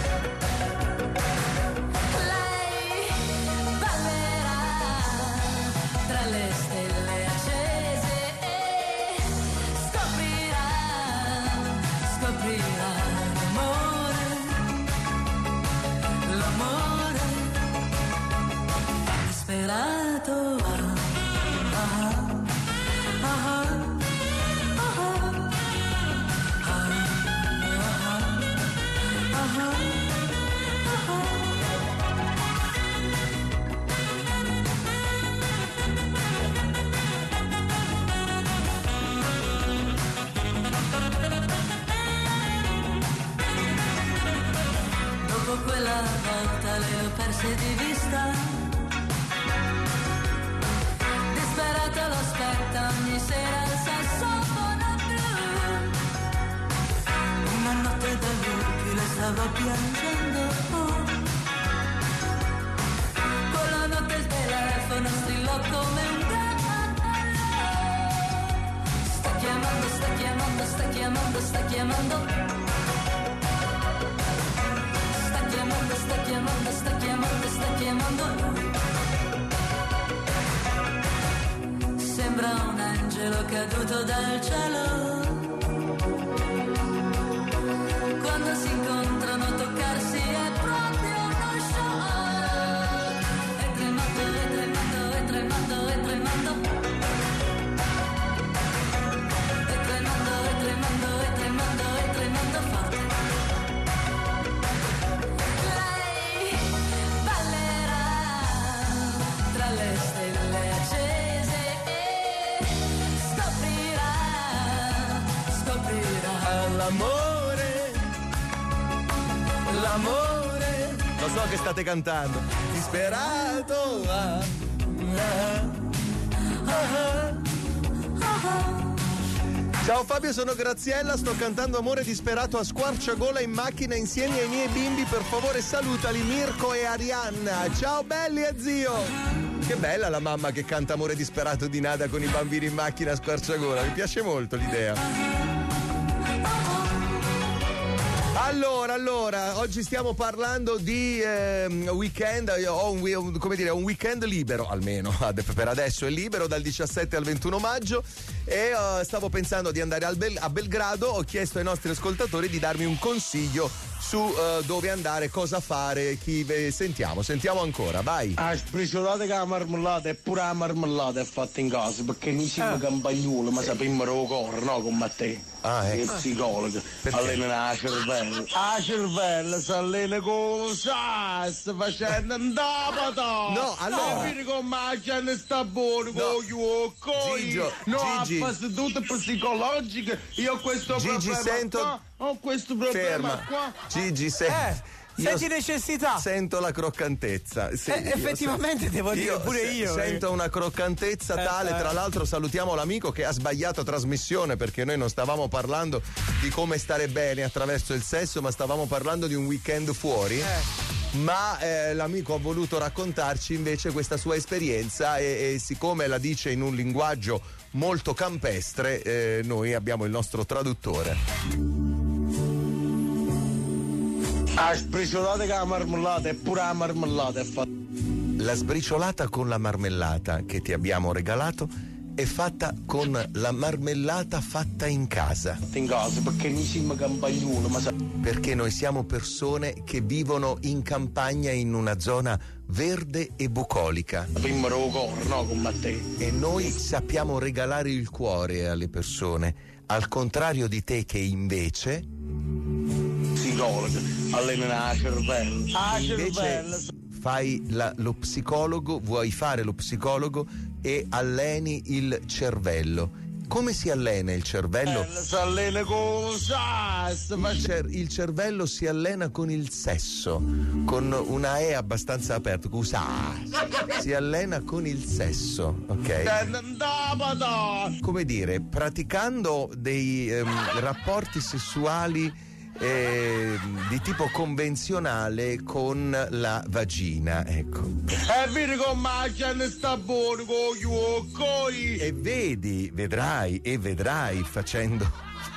Le stelle accese e scoprirà l'amore disperato. Quella volta le ho perse di vista, disperata lo aspetta ogni sera il sassofono blu. Una notte da lupi le stavo piangendo, con la notte il telefono strillò come un gallo. Sta chiamando, sta chiamando, sta chiamando, sta chiamando. Sta chiamando, sta chiamando, sta chiamando lui. Sembra un angelo caduto dal cielo. Quando si incontrano toccarsi è proprio uno shock. E tremando, e tremando, e tremando, e tremando. E tremando, e tremando, e tremando, e tremando forte. Le stelle accese e scoprirà l'amore. Lo so che state cantando. Disperato. Ciao Fabio, sono Graziella, sto cantando Amore disperato a squarciagola in macchina insieme ai miei bimbi, per favore salutali Mirko e Arianna. Ciao belli e zio. Che bella la mamma che canta Amore disperato di Nada con i bambini in macchina a squarciagola, mi piace molto l'idea. Allora, oggi stiamo parlando di weekend, ho un weekend libero, almeno per adesso è libero, dal 17 al 21 maggio e stavo pensando di andare a Belgrado. Ho chiesto ai nostri ascoltatori di darmi un consiglio su dove andare, cosa fare. Sentiamo ancora, vai. Spriciolate che la marmellata è pure la marmellata è fatta in casa, perché noi siamo campagnoli, ma sappiamo il cuore, no, come te. È psicologo, allena la cervella. La cervella si allena con sta facendo andata. No, allora. Capire come la gente sta buona con gli occhi. No, a fase tutte psicologiche. Io ho questo problema. Ho questo problema qua. Gigi, senti necessità. Sento la croccantezza. Effettivamente devo dire pure io. Sento una croccantezza tale. Tra l'altro salutiamo l'amico che ha sbagliato trasmissione, perché noi non stavamo parlando di come stare bene attraverso il sesso, ma stavamo parlando di un weekend fuori. Ma l'amico ha voluto raccontarci invece questa sua esperienza e siccome la dice in un linguaggio molto campestre, noi abbiamo il nostro traduttore. La sbriciolata con la marmellata è pure la marmellata è fatta. La sbriciolata con la marmellata che ti abbiamo regalato è fatta con la marmellata fatta in casa. In casa, perché noi siamo campagnoli, perché noi siamo persone che vivono in campagna in una zona verde e bucolica. Prima il cuore, no, come te. E noi sappiamo regalare il cuore alle persone, al contrario di te che invece allena la cervella. Invece fai lo psicologo, vuoi fare lo psicologo e alleni il cervello. Come si allena il cervello? Si allena con il cervello si allena con il sesso, con una E abbastanza aperta. Si allena con il sesso, ok? Come dire, praticando dei rapporti sessuali di tipo convenzionale con la vagina, ecco. Vedi come la gente sta buona con gli occhi. E vedrai facendo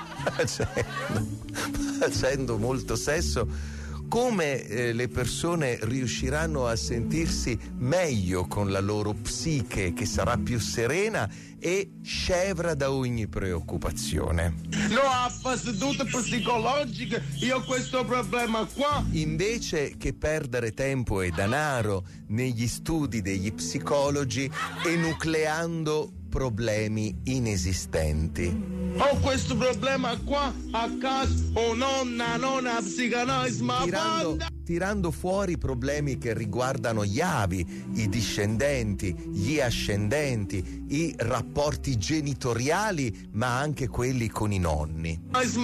molto sesso come le persone riusciranno a sentirsi meglio con la loro psiche, che sarà più serena e scevra da ogni preoccupazione. No, a fase tutte psicologiche, io ho questo problema qua. Invece che perdere tempo e denaro negli studi degli psicologi enucleando problemi inesistenti. Ho questo problema qua a casa, nonna psicanalisi, ma tirando fuori problemi che riguardano gli avi, i discendenti, gli ascendenti, i rapporti genitoriali, ma anche quelli con i nonni.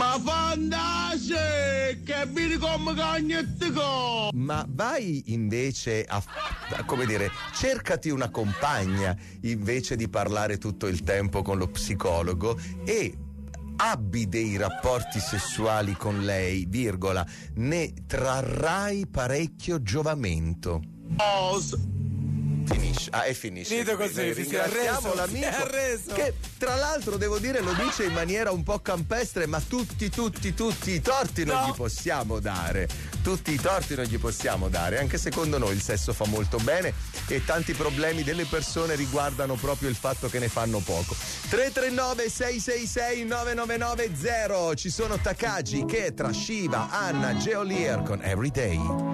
Ma vai invece cercati una compagna invece di parlare tutto il tempo con lo psicologo e abbi dei rapporti sessuali con lei, ne trarrai parecchio giovamento. È finito. Finito così, ringraziamo l'amico che tra l'altro devo dire lo dice in maniera un po' campestre, ma tutti i torti non gli possiamo dare. Tutti i torti non gli possiamo dare. Anche secondo noi il sesso fa molto bene e tanti problemi delle persone riguardano proprio il fatto che ne fanno poco. 339 666 9990. Ci sono Takagi, Ketra, Shiva, Anna, Geolier con Everyday.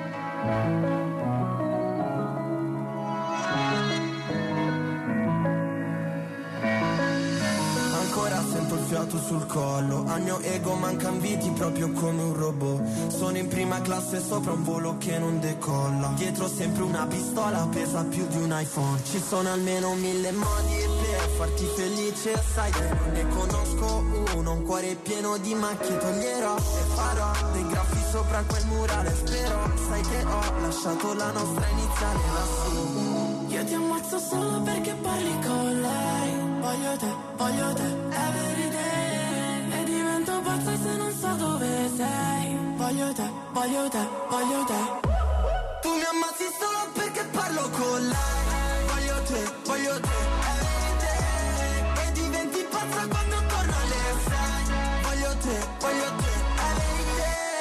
Sento il fiato sul collo, al mio ego mancan viti proprio come un robot. Sono in prima classe sopra un volo che non decolla. Dietro sempre una pistola pesa più di un iPhone. Ci sono almeno 1000 modi per farti felice, sai che non ne conosco uno. Un cuore pieno di macchie toglierò e farò dei graffi sopra quel murale. Spero, sai che ho lasciato la nostra iniziale lassù. Io ti ammazzo solo perché parli con lei. Voglio te, everyday. E divento pazza se non so dove sei. Voglio te. Tu mi ammazzi solo perché parlo con lei. Voglio te, everyday. E diventi pazza quando torno alle 6. Voglio te, everyday.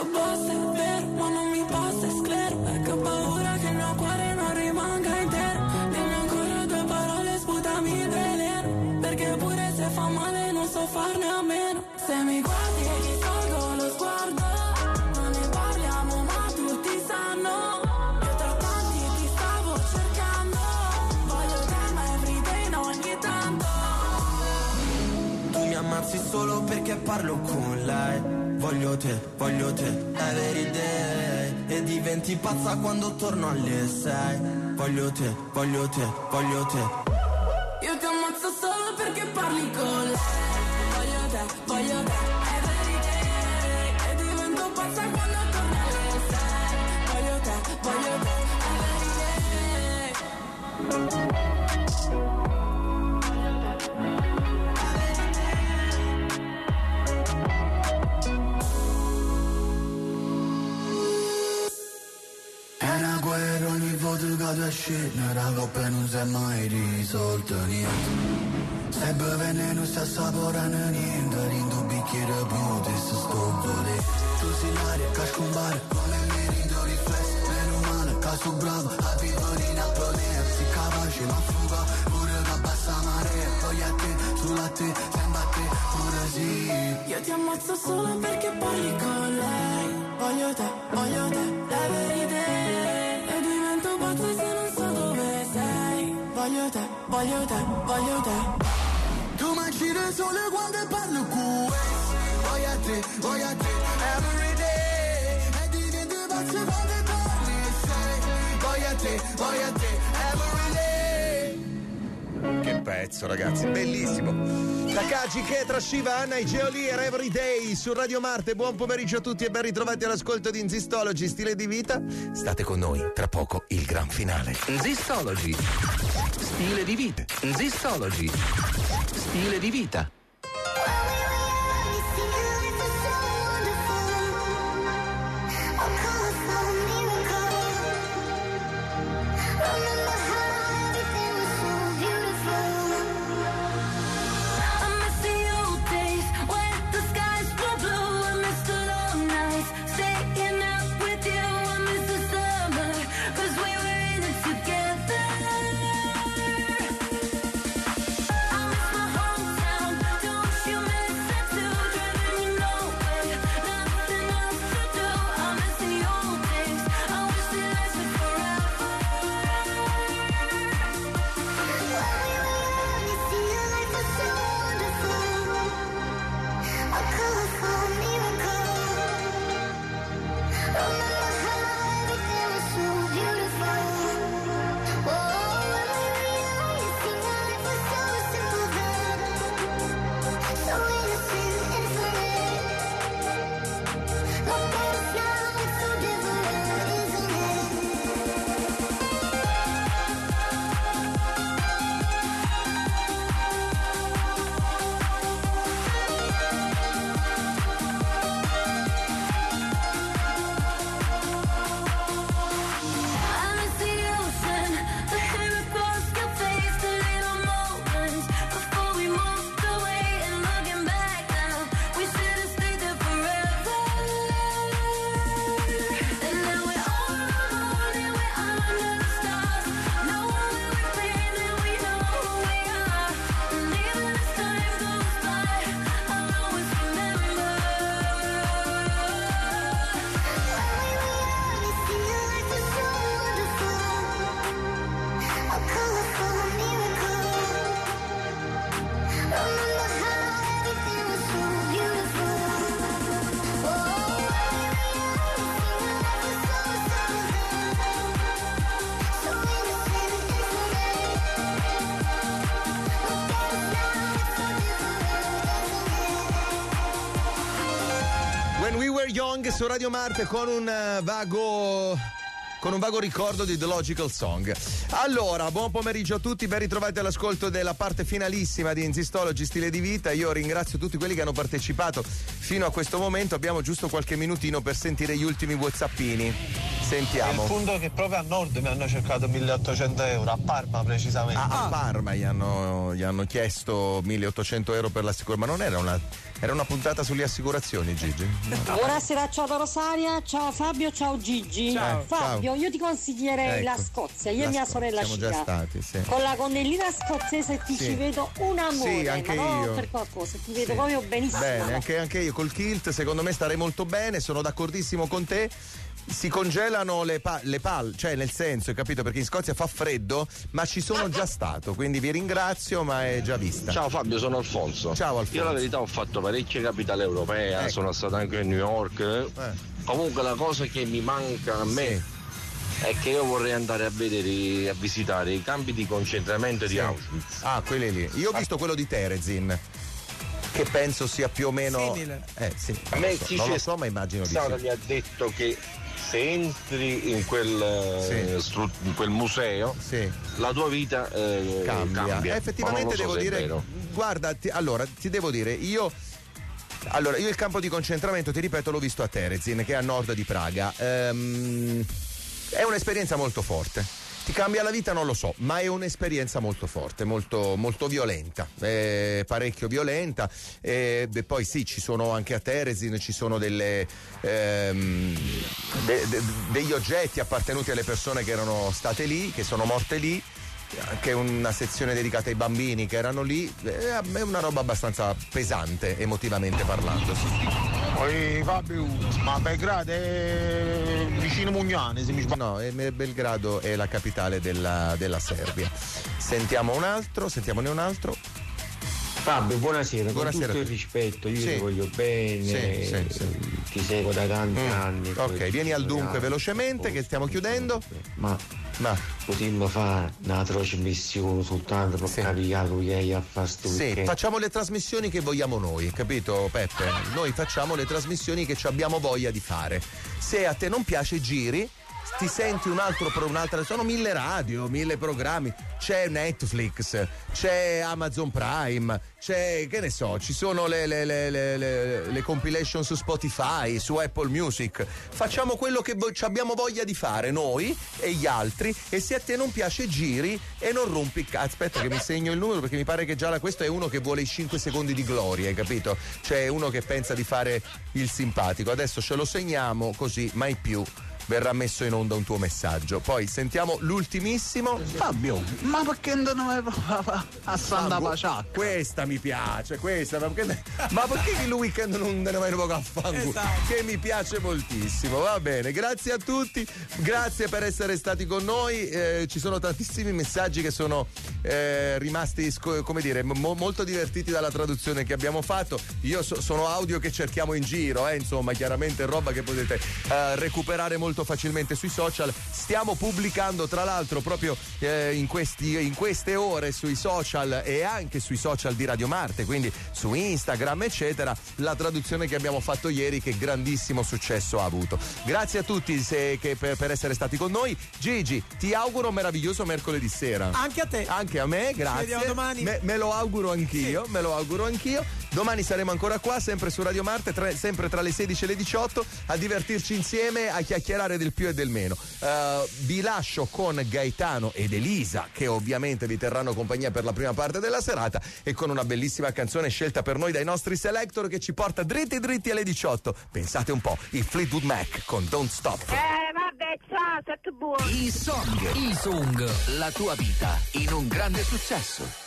basta, è vero, ma non mi basta, è sclero. Perché ho paura che il mio cuore non rimanga intero. Dimmi ancora 2 parole, sputami il veleno. Perché pure se fa male non so farne a meno. Se mi guardi e ti tolgo lo sguardo, non ne parliamo ma tutti sanno. Io tra tanti ti stavo cercando, voglio te ma everyday non ogni tanto. Tu mi ammazzi solo perché parlo con lei. Voglio te, every day. E diventi pazza quando torno alle 6. Voglio te. Io ti ammazzo solo perché parli con lei. Voglio te, every day. E divento pazza quando torno alle 6. Voglio te, every day. È una guerra ogni volta che tu esci, la coppa non si è mai risolta niente. Se beve non sta saporando niente, in un bicchiere più ti sto volendo. Tu sei l'aria che scompare, come mi rido riflesso. Meno male che sono bravo a vivere in apnea. Si capace ma fuga, pure che bassa marea. Voglio a te, solo a te, sembra a te, pure sì. Io ti ammazzo solo perché parli con lei. Voglio te, every day. E divento pazza se non so dove sei. Voglio te. Tu mi giri solo quando parlo con lei. Voglio a te, every day. E divento pazza quando torni e sei. Voglio a te, every day. Che pezzo, ragazzi, bellissimo. Takagi che trasciva Anna e Geolier Everyday su Radio Marte. Buon pomeriggio a tutti e ben ritrovati all'ascolto di Nzistology, stile di vita. State con noi, tra poco il gran finale. Nzistology, stile di vita. Nzistology, stile di vita. Young su Radio Marte con un vago ricordo di The Logical Song. Allora, buon pomeriggio a tutti, ben ritrovati all'ascolto della parte finalissima di Nzistology stile di vita. Io ringrazio tutti quelli che hanno partecipato fino a questo momento. Abbiamo giusto qualche minutino per sentire gli ultimi whatsappini. Sentiamo. Il punto è che proprio a nord mi hanno cercato 1.800 euro, a Parma precisamente. A Parma gli hanno chiesto 1.800 euro per l'assicurazione, ma non era una puntata sulle assicurazioni, Gigi? Buonasera, ciao Rosaria, ciao Fabio, ciao Gigi. Ciao. Fabio, io ti consiglierei la Scozia, io e mia sorella siamo già stati, sì. Con la gonnellina scozzese ti ci vedo un amore, sì, anche io. Per qualcosa, ti vedo proprio benissimo. Bene, anche io col kilt, secondo me starei molto bene, sono d'accordissimo con te. Si congelano le palle, cioè nel senso, hai capito? Perché in Scozia fa freddo, ma ci sono già stato, quindi vi ringrazio, ma è già vista. Ciao Fabio, sono Alfonso. Ciao Alfonso. Io la verità ho fatto parecchie capitali europee, ecco. Sono stato anche a New York. Comunque la cosa che mi manca a me è che io vorrei andare a visitare i campi di concentramento di Auschwitz. Ah, quelli lì. Io ho visto quello di Terezin, che penso sia più o meno simile. Sì, a me non lo so, ma immagino di sì. Mi ha detto che se entri in quel museo, la tua vita cambia. Effettivamente devo dire, guarda, ti devo dire, io il campo di concentramento, ti ripeto, l'ho visto a Terezin, che è a nord di Praga. È un'esperienza molto forte. Ti cambia la vita, non lo so, ma è un'esperienza molto forte, molto, molto violenta, parecchio violenta. E poi sì, ci sono anche a Terezin, ci sono degli oggetti appartenuti alle persone che erano state lì, che sono morte lì, anche una sezione dedicata ai bambini che erano lì. È una roba abbastanza pesante, emotivamente parlando. Poi Fabio, ma Belgrado è vicino Mugnane, se mi sbaglio. No, Belgrado è la capitale della Serbia. Sentiamone un altro. Fabio, buonasera. Buonasera. Con tutto il rispetto, io ti voglio bene, ti seguo da tanti anni. Ok, vieni al dunque velocemente che stiamo chiudendo. Ma potremmo fare una trasmissione soltanto per capire che hai a fare sto weekend. Facciamo le trasmissioni che vogliamo noi, capito Peppe? Noi facciamo le trasmissioni che ci abbiamo voglia di fare. Se a te non piace, giri, ti senti un'altra, sono 1000 radio, 1000 programmi, c'è Netflix, c'è Amazon Prime, c'è, che ne so, ci sono le compilation su Spotify, su Apple Music. Facciamo quello che abbiamo voglia di fare noi e gli altri, e se a te non piace, giri e non rompi il cazzo. Aspetta che mi segno il numero, perché mi pare che già questo è uno che vuole i 5 secondi di gloria, hai capito? Cioè uno che pensa di fare il simpatico. Adesso ce lo segniamo, così mai più verrà messo in onda un tuo messaggio. Poi sentiamo l'ultimissimo. Fabio, ma perché non vai a Santa Paciacca? Questa mi piace, ma perché il weekend non ne vai a fango? Che mi piace moltissimo. Va bene, grazie a tutti, grazie per essere stati con noi. Ci sono tantissimi messaggi che sono rimasti molto divertiti dalla traduzione che abbiamo fatto. Io sono audio che cerchiamo in giro, insomma, chiaramente roba che potete recuperare molto facilmente sui social. Stiamo pubblicando tra l'altro proprio in queste ore sui social e anche sui social di Radio Marte, quindi su Instagram eccetera, la traduzione che abbiamo fatto ieri, che grandissimo successo ha avuto. Grazie a tutti per essere stati con noi. Gigi, ti auguro un meraviglioso mercoledì sera. Anche a te. Anche a me, grazie. Ci vediamo domani. Me lo auguro anch'io, Domani saremo ancora qua, sempre su Radio Marte, sempre tra le 16 e le 18, a divertirci insieme, a chiacchierare del più e del meno. Vi lascio con Gaetano ed Elisa, che ovviamente vi terranno compagnia per la prima parte della serata, e con una bellissima canzone scelta per noi dai nostri selector, che ci porta dritti alle 18. Pensate un po', i Fleetwood Mac con Don't Stop. Vabbè, ciao, tutto buono. I Song, la tua vita in un grande successo.